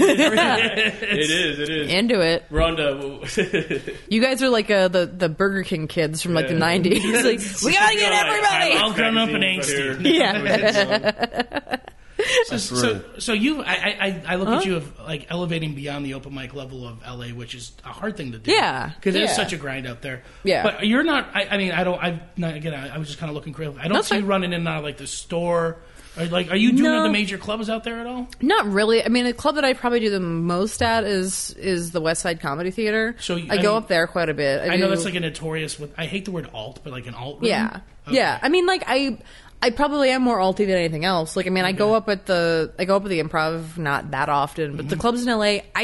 is. It is. Into it. We're on the. You guys are like uh, the the Burger King kids from like the Yeah. nineties. Like we gotta get Like, everybody. all grown up and magazines angsty. Yeah. So, so, so you, I, I, I look at you of like elevating beyond the open mic level of L A, which is a hard thing to do. Yeah, because it is yeah. such a grind out there. Yeah. but you're not. I, I mean, I don't. I not again. I, I was just kind of looking creative. I don't That's see you fine. running in and out of like the store. Or, like, are you doing No. the major clubs out there at all? Not really. I mean, the club that I probably do the most at is is the West Side Comedy Theater. So, I, I go mean- up there quite a bit. I, I know do- that's like a notorious. With I hate the word alt, but like an alt. Room. Yeah. Okay. Yeah. I mean, like, I I probably am more alty than anything else. Like, I mean, I go up at the I go up at the Improv not that often, but Mm-hmm. the clubs in L A, I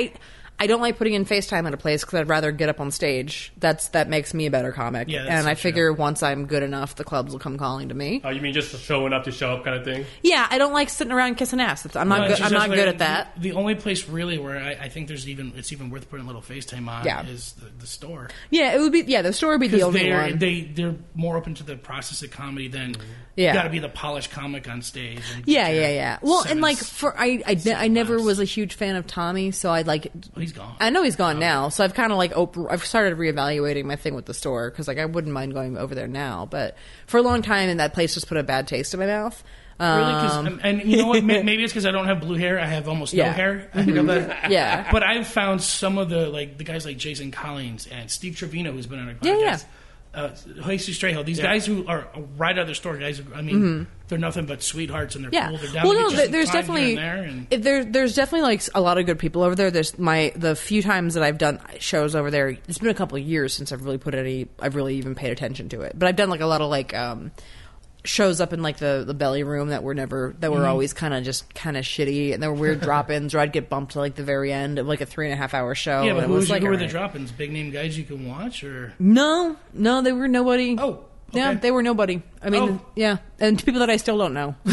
I don't like putting in FaceTime at a place because I'd rather get up on stage. That's that makes me a better comic. Yeah, that's and so I figure true. once I'm good enough, the clubs will come calling to me. Oh, you mean just showing up to show up kind of thing? Yeah, I don't like sitting around kissing ass. I'm not Well, good. it's I'm just not like good at that. The, the only place really where I, I think there's even it's even worth putting a little FaceTime on Yeah. is the, the store. Yeah, it would be. Yeah, the store would be the Because only they're one. they they're more open to the process of comedy than Yeah. you got to be the polished comic on stage. And yeah, get your yeah, yeah. Well, seven and like s- for I, I, ne- I never was a huge fan of Tommy, so I like. oh, he's gone. I know he's gone now, so I've kind of like op- I've started reevaluating my thing with the store because like I wouldn't mind going over there now, but for a long time, and that place just put a bad taste in my mouth. Really? 'Cause- Um, and you know what? May- Maybe it's because I don't have blue hair. I have almost Yeah. no hair. I think of that. Yeah. But I've found some of the like the guys like Jason Collins and Steve Trevino, who's been on our podcast. Yeah, yeah. Uh, Jesus Trejo, these Yeah. guys who are right out of their store, guys. Who, I mean, they're nothing but sweethearts, and they're Yeah. cool. They're down Well, to no, get you there- some there's time here definitely and there, and- if there, there's definitely like a lot of good people over there. There's my the few times that I've done shows over there. It's been a couple of years since I've really put any. I've really even paid attention to it. But I've done like a lot of like um, shows up in like the, the belly room that were never that were Mm-hmm. always kind of just kind of shitty, and there were weird drop-ins, or I'd get bumped to like the very end of like a three and a half hour show. yeah, but and who, it was was like who were the alright. drop-ins? Big name guys you can watch, or No, no, they were nobody. oh, Yeah, okay. they were nobody. I mean, Oh. yeah, and people that I still don't know.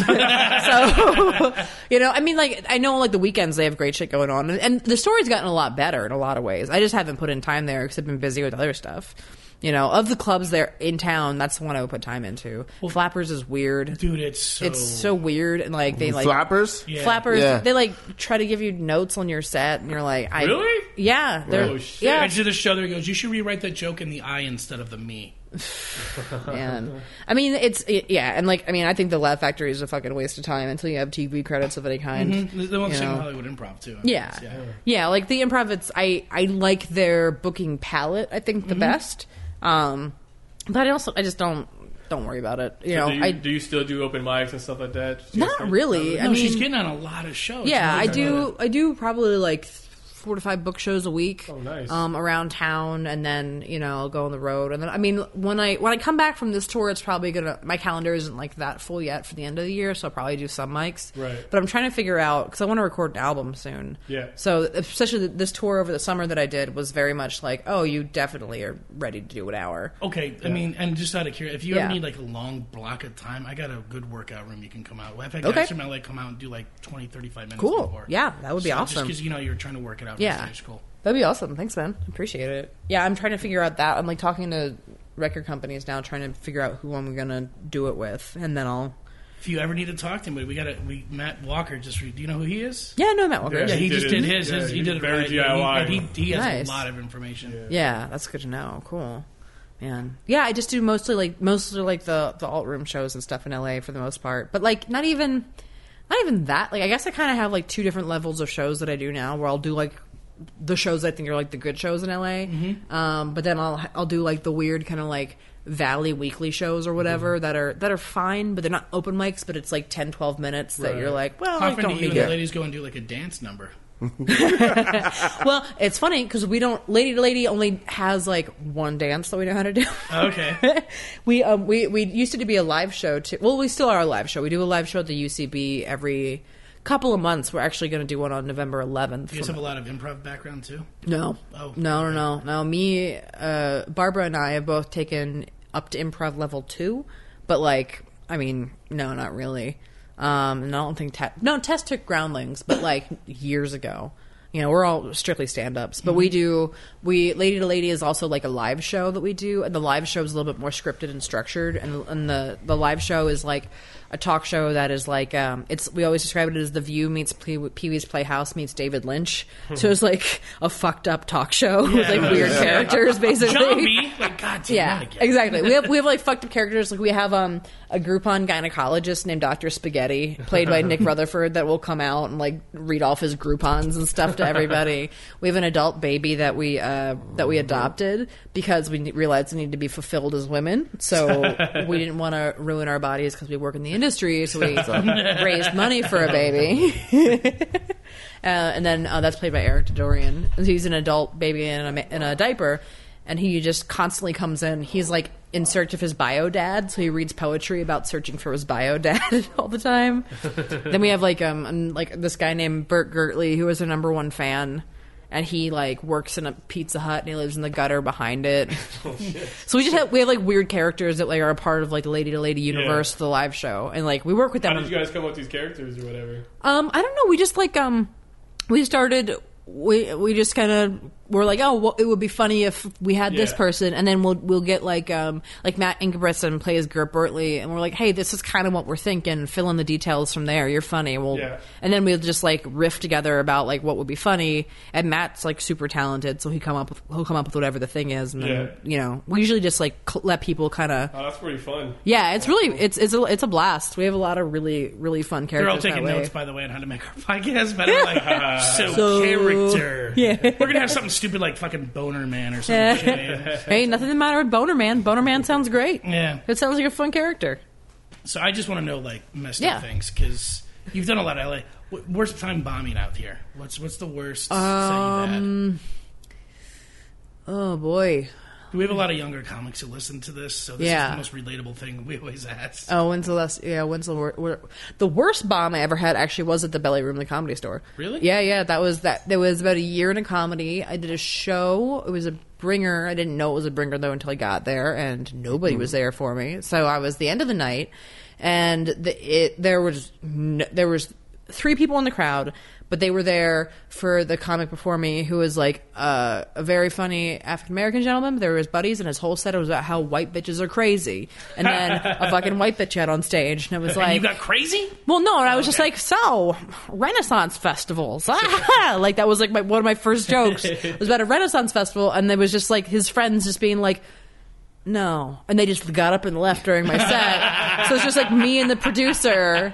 So, you know, I mean, like I know, like the weekends they have great shit going on, and, and the story's gotten a lot better in a lot of ways. I just haven't put in time there because I've been busy with other stuff. You know, of the clubs there in town, that's the one I would put time into. Flappers is weird. dude, it's so It's so weird, and like they like Flappers? Yeah. Flappers. Yeah. They like try to give you notes on your set, and you're like, I, Really? Yeah, they're Oh, shit. yeah. I did a show that goes, you should rewrite that joke in the I instead of the me. Man. I mean, it's it, yeah, and like I mean, I think the Laugh Factory is a fucking waste of time until you have T V credits of any kind. The, the one You same know. Hollywood Improv too. I mean, Yeah. it's- yeah, yeah, like the improv. It's I I like their booking palette. I think the Mm-hmm. best. Um, but I also I just don't don't worry about it. You know, do, you, I do you still do open mics and stuff like that? not really. I No, mean, she's getting on a lot of shows. yeah, I She's really do. I do probably like four to five book shows a week. Oh, nice. Um, around town, and then you know I'll go on the road, and then I mean when I when I come back from this tour, it's probably gonna my calendar isn't like that full yet for the end of the year, so I'll probably do some mics. Right. But I'm trying to figure out because I want to record an album soon. Yeah. So especially this tour over the summer that I did was very much like, oh, you definitely are ready to do an hour. Okay, I mean, and just out of curiosity, if you Yeah. ever need like a long block of time, I got a good workout room you can come out. I've had Okay. guys from L A come out and do like twenty, thirty-five minutes Cool. before. Yeah, that would be So awesome. Just because, you know, you're trying to work it out. Yeah. It's cool. That'd be awesome. Thanks, man. Appreciate it. Yeah, I'm trying to figure out that. I'm like talking to record companies now, trying to figure out who I'm gonna do it with, and then I'll. If you ever need to talk to him, we got a we Matt Walker. Just re, do you know who he is? Yeah, no, Matt Walker. Yeah, Yeah, he, he just did did it. his. Yeah, his he he's did it very right. D I Y. Yeah, he, he has Nice. a lot of information. Yeah, that's good to know. Cool, man. Yeah, I just do mostly like mostly like the the alt room shows and stuff in L A for the most part, but like not even not even that. Like I guess I kind of have like two different levels of shows that I do now, where I'll do like the shows I think are like the good shows in L A, Mm-hmm. um, but then I'll I'll do like the weird kind of like Valley weekly shows or whatever Mm-hmm. that are that are fine, but they're not open mics, but it's like ten, twelve minutes that Right. you're like, well, How I often don't do you need and the it. ladies go and do like a dance number? Well, it's funny because we don't. Lady to Lady only has like one dance that we know how to do. Okay. we um we we used it to be a live show too. Well, we still are a live show. We do a live show at the U C B every couple of months. We're actually going to do one on November eleventh. You guys have a lot of improv background too. No, Oh, no, no, okay. no, no. Me, uh, Barbara, and I have both taken up to improv level two, but like, I mean, no, not really. Um, and I don't think Te- no Tess took Groundlings, but like years ago. You know, we're all strictly stand-ups, but we do we Lady to Lady is also like a live show that we do, and the live show is a little bit more scripted and structured, and and the the live show is like a talk show that is like um it's we always describe it as The View meets Pee Wee's Playhouse meets David Lynch, so it's like a fucked up talk show with like weird characters basically. John B. Like God damn Yeah, it again. exactly. We have we have like fucked up characters. Like we have um a Groupon gynecologist named Doctor Spaghetti, played by Nick Rutherford, that will come out and like read off his Groupons and stuff to everybody. We have an adult baby that we uh that we adopted because we realized we needed to be fulfilled as women. So we didn't want to ruin our bodies because we work in the industry. So we raised money for a baby. Uh, and then uh, that's played by Eric Dodorian. He's an adult baby in a, in a diaper, and he just constantly comes in. He's like in search of his bio dad, so he reads poetry about searching for his bio dad all the time. Then we have like um um, like this guy named Bert Gertley, who is a number one fan, and he like works in a Pizza Hut and he lives in the gutter behind it. Oh, shit. So we just have we have like weird characters that like are a part of like the Lady to Lady universe, yeah. the live show, and like we work with them. How did you guys come up with these characters or whatever? Um, I don't know. We just like um, we started. We we just kind of were like, oh, well, it would be funny if we had yeah. this person, and then we'll we'll get like um like Matt Ingebrigtsen plays Gert Bertley, and we're like, hey, this is kind of what we're thinking. Fill in the details from there. You're funny. We'll yeah. and then we'll just like riff together about like what would be funny. And Matt's like super talented, so he come up with he'll come up with whatever the thing is, and then yeah. you know we usually just like cl- let people kind of. Oh, that's pretty fun. Yeah, it's really it's it's a, it's a blast. We have a lot of really really fun characters. They're all taking that notes way. by the way on how to make our podcast better. Like so, so character. Yeah, we're gonna have something stupid like fucking Boner Man or something. Shit. Hey, nothing the matter with Boner Man. Boner Man sounds great. Yeah, it sounds like a fun character. So I just want to know like messed yeah. up things because you've done a lot of L A. Worst time bombing out here? What's what's the worst um, set you've had? Oh boy. We have a lot of younger comics who listen to this, so this yeah. is the most relatable thing we always ask. Oh, when's the last? Yeah, when's the wor- the worst bomb I ever had? Actually, was at the Belly Room, the Comedy Store. Really? Yeah, yeah. That was that. There was about a year in a comedy. I did a show. It was a bringer. I didn't know it was a bringer though until I got there, and nobody mm-hmm. was there for me. So I was the end of the night, and the, it there was no, there was three people in the crowd. But they were there for the comic before me, who was like uh, a very funny African American gentleman. They were his buddies, and his whole set was about how white bitches are crazy. And then a fucking white bitch had on stage, and it was like, and you got crazy? Well, no, and I was okay. just like, so Renaissance festivals, like that was like my, one of my first jokes. It was about a Renaissance festival, and there was just like his friends just being like, no, and they just got up and left during my set. So it's just like me and the producer,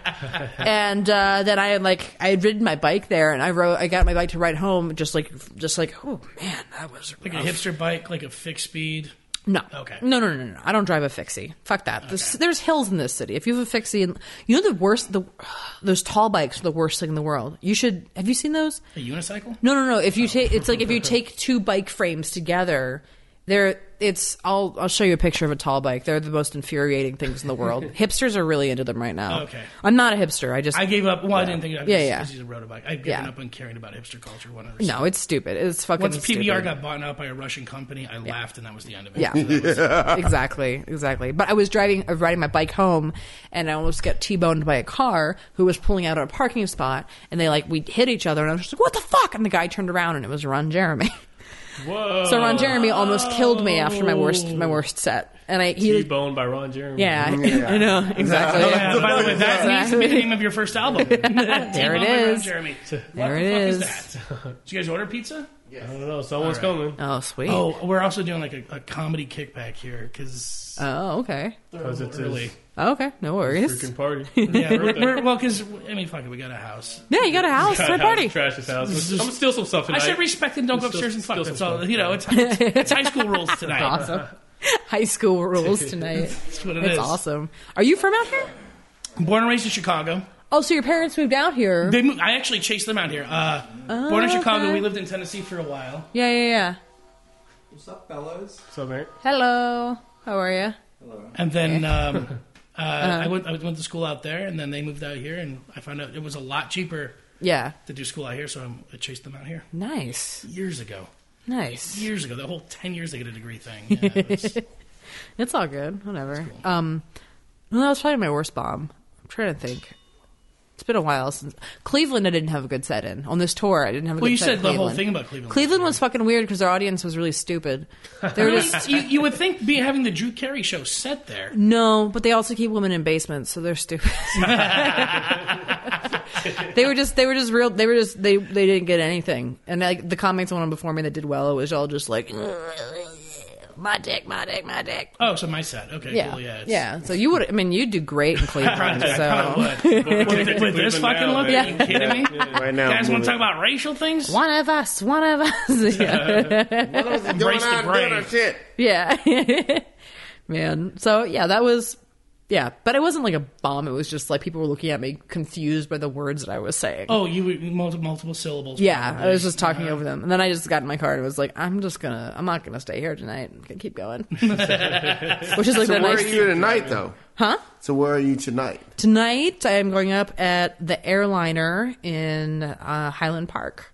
and uh, then I had like I had ridden my bike there, and I rode. I got my bike to ride home, just like just like oh man, that was like rough. A hipster bike, like a fixed speed. No, okay, no, no, no, no. I don't drive a fixie. Fuck that. Okay. There's, there's hills in this city. If you have a fixie, and you know the worst, the those tall bikes are the worst thing in the world. You should have you seen those? A unicycle? No, no, no. If you take, it's like if you take two bike frames together. They're it's I'll I'll show you a picture of a tall bike. They're the most infuriating things in the world. Hipsters are really into them right now. Okay, I'm not a hipster. I just I gave up. Well, yeah. I didn't think. I yeah, yeah. Because he's a road bike. I've given yeah. up on caring about hipster culture. Whenever. No, it's stupid. It's fucking. Once P B R stupid. got bought out by a Russian company, I yeah. laughed, and that was the end of it. Yeah, was, exactly, exactly. But I was driving, I was riding my bike home, and I almost got T-boned by a car who was pulling out of a parking spot, and they like we hit each other, and I was just like, "What the fuck?" And the guy turned around, and it was Ron Jeremy. Whoa. So Ron Jeremy almost killed me after my worst my worst set, and I he T-boned by Ron Jeremy. Yeah, yeah. I know exactly. Oh, yeah. By the way, that needs to be the name of your first album. There it is. Ron Jeremy. What there the it fuck is. is that? Did you guys order pizza? I don't know. Someone's right. coming. Oh, sweet. Oh, we're also doing like a, a comedy kickback here because. Oh, okay. Because it's early. Oh, okay, no worries. Freaking party. Yeah, we're, we're, well, because I mean, fuck it, we got a house. Yeah, you got a house. Third party. Trash this house. I'm gonna steal some stuff tonight. I said respect and don't go upstairs and fuck. That's all. You know, it's, it's high school rules tonight. Awesome. High school rules tonight. That's what it it's is. awesome. Are you from out here? Born and raised in Chicago. Oh, so your parents moved out here? They moved, I actually chased them out here. Uh, oh, born in Chicago, okay. we lived in Tennessee for a while. Yeah, yeah, yeah. What's up, fellas? What's up, mate? Hello. How are you? Hello. And then um, uh, uh-huh. I went. I went to school out there, and then they moved out here, and I found out it was a lot cheaper. Yeah. To do school out here, so I'm, I chased them out here. Nice. Years ago. Nice. Years ago, the whole ten years to get a degree thing. Yeah, it was, it's all good. Whatever. Cool. Um, well, that was probably my worst bomb. I'm trying to think. It's been a while since Cleveland. I didn't have a good set in on this tour. I didn't have a well, good you set said in the Cleveland. whole thing about Cleveland. Cleveland was fucking weird because their audience was really stupid. They were just you, you would think be having the Drew Carey show set there. no, but they also keep women in basements, so they're stupid. They were just, they were just real. They were just, they, they didn't get anything. And like the comics went on before me that did well. It was all just like, my dick, my dick, my dick. Oh, so my set. Okay, Yeah, cool. Yeah, it's, yeah. So you would, I mean, you'd do great in Cleveland. I so would. with, with this fucking look, Yeah. are you kidding me? Right now, Guys want to moving. talk about racial things? one of us, one of us. Yeah. What was it doing Embrace the out gray. doing our shit? Yeah. Man. So yeah, that was, yeah. But it wasn't like a bomb. It was just like people were looking at me confused by the words that I was saying. Oh, you were multiple, multiple syllables. Yeah, probably. I was just talking Uh, over them. And then I just got in my car and was like, I'm just gonna, I'm not gonna stay here tonight. I'm gonna keep going. Which is like So the where are nice. you tonight, though? Huh? So where are you tonight? Tonight I am going up at the Airliner in uh, Highland Park.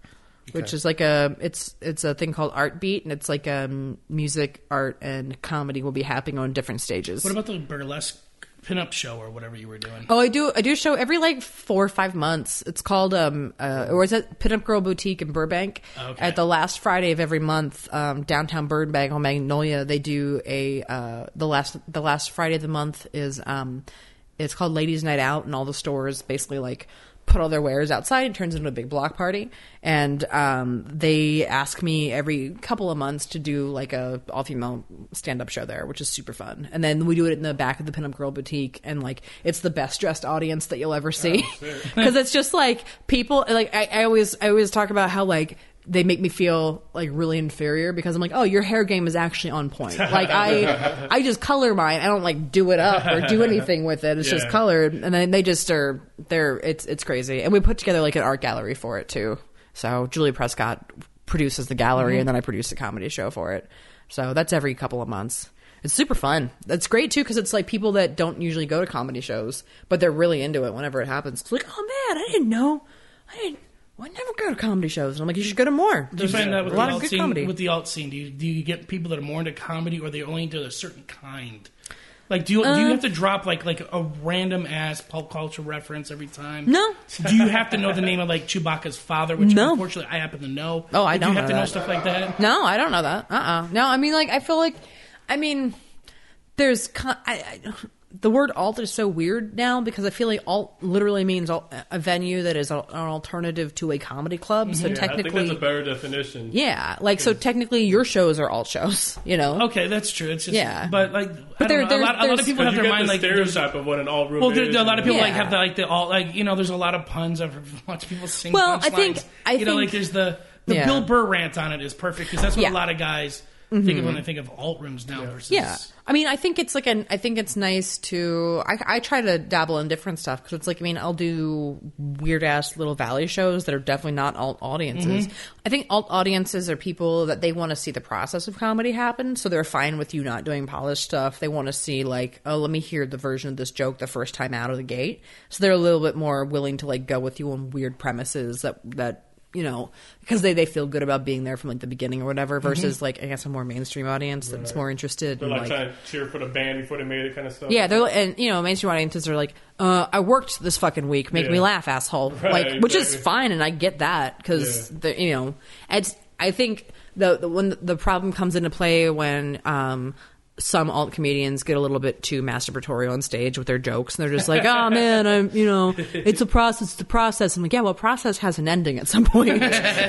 which is like a it's it's a thing called Art Beat, and it's like um music, art, and comedy will be happening on different stages. What about the burlesque pinup show or whatever you were doing? Oh, I do. I do a show every like four or five months. It's called um, uh, or is it Pinup Girl Boutique in Burbank? Okay. At the last Friday of every month, um, downtown Burbank on Magnolia, they do a uh, the last the last Friday of the month is um, it's called Ladies Night Out, and all the stores basically like put all their wares outside. It turns into a big block party, and um, they ask me every couple of months to do like a all female stand up show there, which is super fun. And then we do it in the back of the Pinup Girl Boutique, and like it's the best dressed audience that you'll ever see because it's just like people like I, I always I always talk about how like they make me feel like really inferior because I'm like, oh, your hair game is actually on point. Like I, I just color mine. I don't like do it up or do anything with it. It's Yeah. just colored, and then they just are. They're it's it's crazy. And we put together like an art gallery for it too. So Julie Prescott produces the gallery, Mm-hmm. and then I produce a comedy show for it. So that's every couple of months. It's super fun. That's great too because it's like people that don't usually go to comedy shows, but they're really into it whenever it happens. It's like, oh man, I didn't know. I didn't. Well, I never go to comedy shows. And I'm like, you should go to more. Do you There's find that with a the lot of alt good scene? comedy. With the alt scene, do you, do you get people that are more into comedy, or they're only into a certain kind? Like, do you do you Uh, have to drop like like a random ass pop culture reference every time? No. Do you have to know the name of like Chewbacca's father, which No. unfortunately I happen to know? Oh, I do don't you have know to know that. stuff like that? No, I don't know that. Uh-uh. No, I mean, like, I feel like, I mean, there's, con- I, I, the word alt is so weird now because I feel like alt literally means al- a venue that is a, an alternative to a comedy club. So Yeah, I think technically, that's a better definition. yeah, like, so technically your shows are alt shows, you know? Okay, that's true. It's just, Yeah. but like, But I there- don't know. A there's- lot, a lot of there's- people have You their get mind the like there's- stereotype of what an alt room Well, is. there, there are a lot of people like Yeah. have the, like the all like you know. There's a lot of puns. I've heard lots of people sing. Well, I punchlines. think- I you know, think- like there's the the Yeah. Bill Burr rant on it is perfect because that's what Yeah. a lot of guys think of when they think of alt rooms now versus Yeah, I mean, I think it's like an. I think it's nice to. I, I try to dabble in different stuff because it's like I mean, I'll do weird ass little valley shows that are definitely not alt audiences. I think alt audiences are people that they want to see the process of comedy happen, so they're fine with you not doing polished stuff. They want to see like, oh, let me hear the version of this joke the first time out of the gate. So they're a little bit more willing to like go with you on weird premises that that. You know, because they, they feel good about being there from like the beginning or whatever, versus like I guess a more mainstream audience that's more interested They're in like, like trying to cheer for the band before they made it, kind of stuff. yeah, they're and you know mainstream audiences are like, uh, I worked this fucking week, make Yeah. me laugh, asshole. Right, like, which is exactly. fine, and I get that because the you know, it's I think the, the when the problem comes into play when um some alt comedians get a little bit too masturbatory on stage with their jokes, and they're just like, oh man, I'm you know, it's a process, it's a process. I'm like, yeah, well, process has an ending at some point,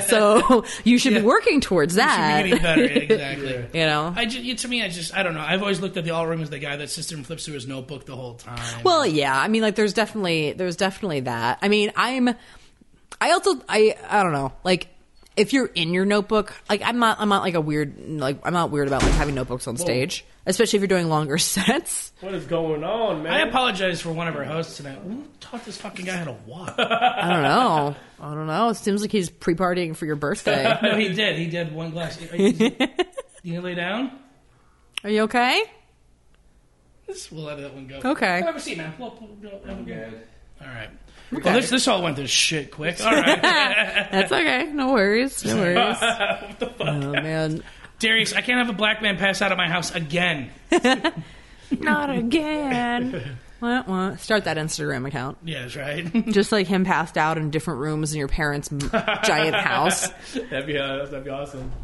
so you should Yeah. be working towards You should that. be getting better. Exactly. You know. I just, to me, I just, I don't know. I've always looked at the alt room as the guy that sits there and flips through his notebook the whole time. Well, yeah. I mean, like, there's definitely, there's definitely that. I mean, I'm, I also, I, I don't know, like, if you're in your notebook, like, I'm not, I'm not like a weird, like, I'm not weird about like having notebooks on stage, especially if you're doing longer sets. What is going on, man? I apologize for one of our hosts tonight. Who taught this fucking guy how to walk? I don't know. I don't know. It seems like he's pre-partying for your birthday. No, he did. He did one glass. Are you, you gonna lay down? Are you okay? This- We'll let that one go. Okay. Have a seat, man. We'll, we'll, we'll, have a go. All right. Well, this this all went to shit quick. All right. That's okay. No worries. No worries. Oh, man. Darius, I can't have a black man pass out at my house again. Not again. Wah, wah. Start that Instagram account. Yes, right. Just like him passed out in different rooms in your parents' m- giant house. That'd be uh, that'd be awesome.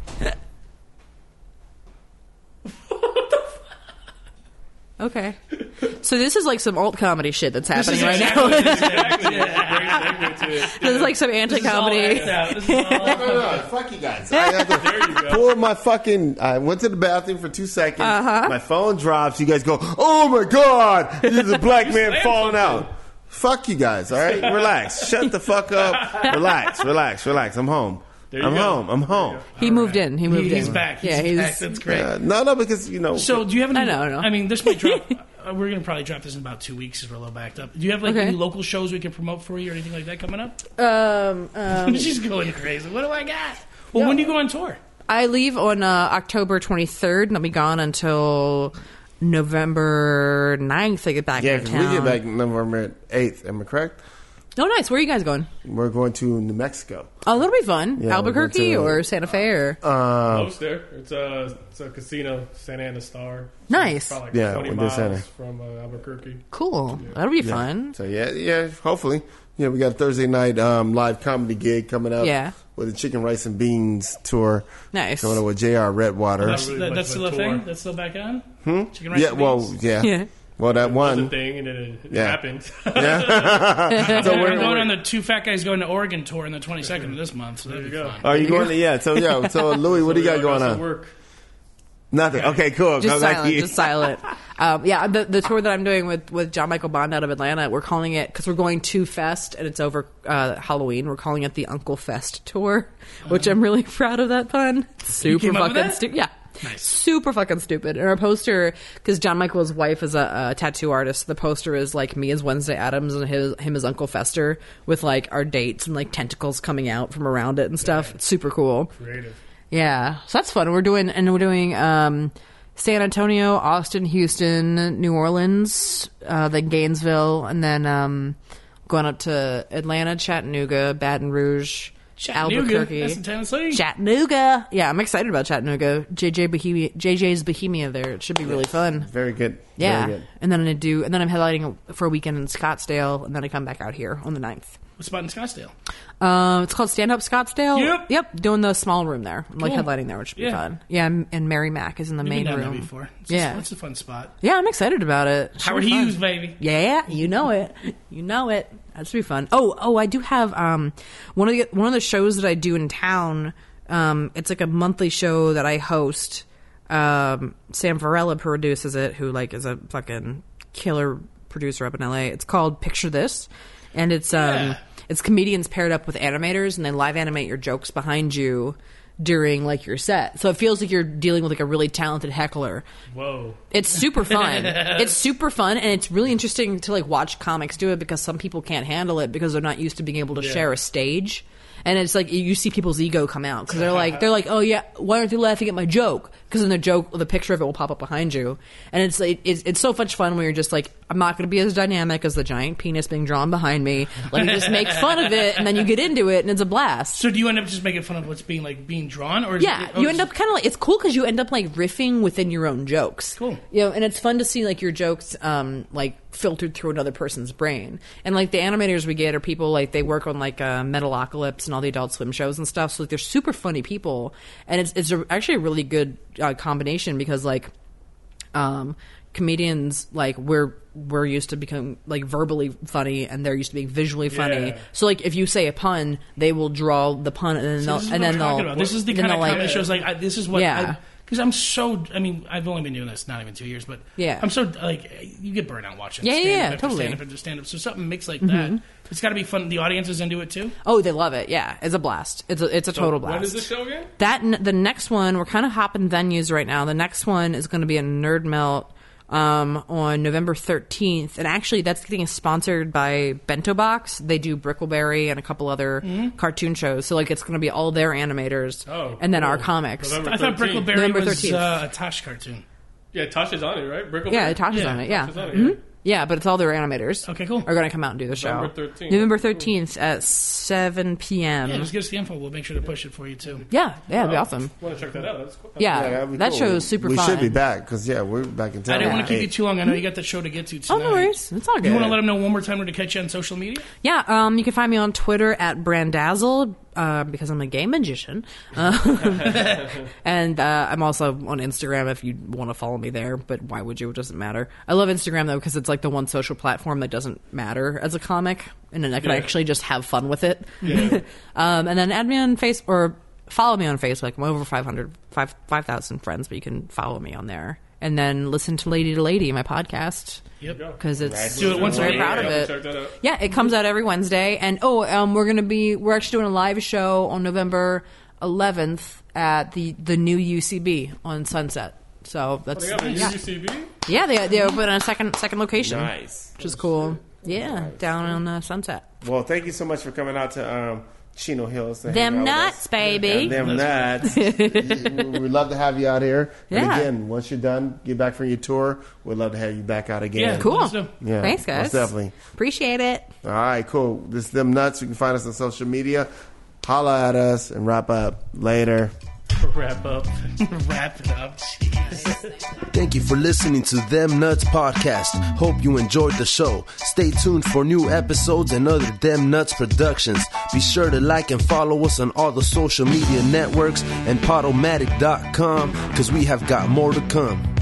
Okay. So this is like some alt comedy shit that's happening is right exactly now. what this is. Exactly. Yeah. Great segue to it. This is like some This is all anti-comedy. X'd out. This is all- No, no, no, fuck you guys. I had to There you go. pull my fucking. I went to the bathroom for two seconds. Uh-huh. My phone drops. You guys go, "Oh my god, there's a black man slammed falling something. out." Fuck you guys. All right, relax. Shut the fuck up. Relax, relax, relax. I'm home. There you I'm go. home. I'm home. He moved in. He moved He- he's in. back. He's yeah, he's back. That's great. Uh, no, no, because you know. So, do you have any? I know, I know. I mean, this might drop. uh, we're gonna probably drop this in about two weeks because we're a little backed up. Do you have like Okay. any local shows we can promote for you or anything like that coming up? Um, um, She's going crazy. What do I got? Well, when do you go on tour? I leave on uh, October twenty-third, and I'll be gone until November ninth. I get back yeah, into because town. we get back November eighth. Am I correct? Oh, nice. Where are you guys going? We're going to New Mexico. Oh, that'll be fun. Yeah, Albuquerque we're going to- or Santa Fe or Um, Close there. It's a it's a casino, Santa Ana Star. So Nice. It's probably like Yeah, twenty we did miles Santa. from uh, Albuquerque. cool. That'll be fun. So yeah, yeah. Hopefully, yeah. We got a Thursday night um, live comedy gig coming up. Yeah. With the Chicken Rice and Beans tour Nice. coming up with J R Redwater. That's, really that, much that's of still a a thing? tour. That's still back on? Hmm? Chicken rice Yeah. and Well, beans? yeah. Yeah. Well, that One one. thing, and then it, it Yeah. happened. So I'm we're, going we're- on the Two Fat Guys Going to Oregon tour on the twenty-second of this month, so that'd be There you go. fun. Are you going to? Yeah. So yeah. So Louis, what do you got going Some on? Work. Nothing. Okay. Cool. Just Go back silent, to you. just silent. Um, yeah, the the tour that I'm doing with, with John Michael Bond out of Atlanta, we're calling it, because we're going to Fest and it's over uh, Halloween. We're calling it the Uncle Fest tour, which I'm really proud of that pun. Super came up with fucking that? stupid. Yeah. Nice. Super fucking stupid. And our poster, because John Michael's wife is a, a tattoo artist, the poster is like me as Wednesday Addams and his, him as Uncle Fester with like our dates and like tentacles coming out from around it and stuff. It's super cool. Creative. Yeah, so that's fun. We're doing, and we're doing um, San Antonio, Austin, Houston, New Orleans, uh, then Gainesville, and then um, going up to Atlanta, Chattanooga, Baton Rouge, Chattanooga. Albuquerque, That's in Tennessee. Chattanooga. Yeah, I'm excited about Chattanooga. J J Bohemia, J J's Bohemia there. It should be really fun. Very good. Yeah, Very good. and then I do, and then I'm headlining for a weekend in Scottsdale, and then I come back out here on the ninth. What's about in Scottsdale? Um, it's called Stand Up Scottsdale. Yep. Yep. Doing the small room there. I'm like Cool. headlining there, which should be Yeah. fun. Yeah, and and Mary Mack is in the You've main been down room. there before. It's Yeah. Just, it's a fun spot. Yeah, I'm excited about it. It should Howard be fun. Hughes, baby. Yeah, you know it. You know it. That should be fun. Oh, oh, I do have um one of the one of the shows that I do in town. Um, it's like a monthly show that I host. Um, Sam Varela produces it, who like is a fucking killer producer up in L A. It's called Picture This, and it's um Yeah. it's comedians paired up with animators, and they live animate your jokes behind you during like your set. So it feels like you're dealing with like a really talented heckler. Whoa. It's super fun. It's super fun, and it's really interesting to like watch comics do it, because some people can't handle it because they're not used to being able to Yeah. share a stage. And it's like you see people's ego come out because they're like, they're like, oh yeah, why aren't they laughing at my joke? Because then the joke, the picture of it will pop up behind you, and it's like it's, it's so much fun when you're just like, I'm not going to be as dynamic as the giant penis being drawn behind me. Let me just make fun of it, and then you get into it, and it's a blast. So do you end up just making fun of what's being like being drawn, or is Yeah, it, oh, you end just- up kind of like, it's cool because you end up like riffing within your own jokes. Cool. You know, and it's fun to see like your jokes um like filtered through another person's brain. And like the animators we get are people like they work on like uh, Metalocalypse and all the Adult Swim shows and stuff. So like they're super funny people, and it's it's a, actually a really good uh, combination because like um comedians like we're we're used to become like verbally funny, and they're used to being visually funny. Yeah. So like if you say a pun, they will draw the pun, and then So they'll this is and what then I'm talking they'll about. This is the then kind of they'll, like- comedy shows. Like I, this is what. Yeah. Because I'm so. I mean, I've only been doing this not even two years, but Yeah. I'm so like you get burnt out watching. Yeah, yeah, stand-up yeah, after totally. Stand up after stand up. So something mixed like that. It's got to be fun. The audience is into it too. Oh, they love it. Yeah, it's a blast. It's a it's a total blast. When is the show again? That n- the next one, we're kind of hopping venues right now. The next one is going to be a Nerd Melt um, on November thirteenth, and actually that's getting sponsored by Bento Box. They do Brickleberry and a couple other cartoon shows. So like it's going to be all their animators, Oh, and then our cool. comics. November I thought thirteenth. Brickleberry November was thirteenth. uh, a Tosh cartoon. Yeah, Tasha's on it, right? Brickleberry? Yeah, Tasha's Yeah, on it. Yeah, Tasha's on it, Mhm. yeah. Yeah, but it's all their animators. Okay, cool. Are going to come out and do the show. November thirteenth. November thirteenth at seven p.m. Yeah, just give us the info. We'll make sure to push it for you too. Yeah, yeah, it'd be awesome. Want to check that out? That's cool. Yeah, that'd be that cool. show is super we fun. should be back because yeah, we're back in town. I didn't want to keep Hey. you too long. I know you got the show to get to Oh, tonight. no worries. It's all Do good. you want to let them know one more time where to catch you on social media? Yeah, um, you can find me on Twitter at Brandazzle, uh, because I'm a gay magician. Uh, and uh, I'm also on Instagram if you want to follow me there, but why would you? It doesn't matter. I love Instagram, though, because it's like the one social platform that doesn't matter as a comic, and then I can Yeah. actually just have fun with it. Yeah. um, and then add me on Facebook, or follow me on Facebook. I'm over five hundred, five thousand friends, but you can follow me on there. And then listen to Lady to Lady, my podcast, Yep. because it's Do it once a very week. proud of it. Check that out. Yeah, it comes out every Wednesday. And oh, um, we're gonna be we're actually doing a live show on November eleventh at the the new U C B on Sunset. So that's They got the yeah, U C B? yeah. They they open a second second location, Nice. which is cool. Yeah, down on uh, Sunset. Well, thank you so much for coming out to um, Chino Hills. to hang Them out with nuts, us. baby. And them nuts. We'd love to have you out here. Yeah. And again, once you're done, get back from your tour, we'd love to have you back out again. Yeah. Cool. So- Yeah, Thanks, guys. most definitely. Appreciate it. All right, cool. This is Them Nuts. You can find us on social media. Holla at us and wrap up. Later. Wrap up. Wrap it up. Jeez. Thank you for listening to Them Nuts Podcast. Hope you enjoyed the show. Stay tuned for new episodes and other Them Nuts productions. Be sure to like and follow us on all the social media networks and Podomatic dot com because we have got more to come.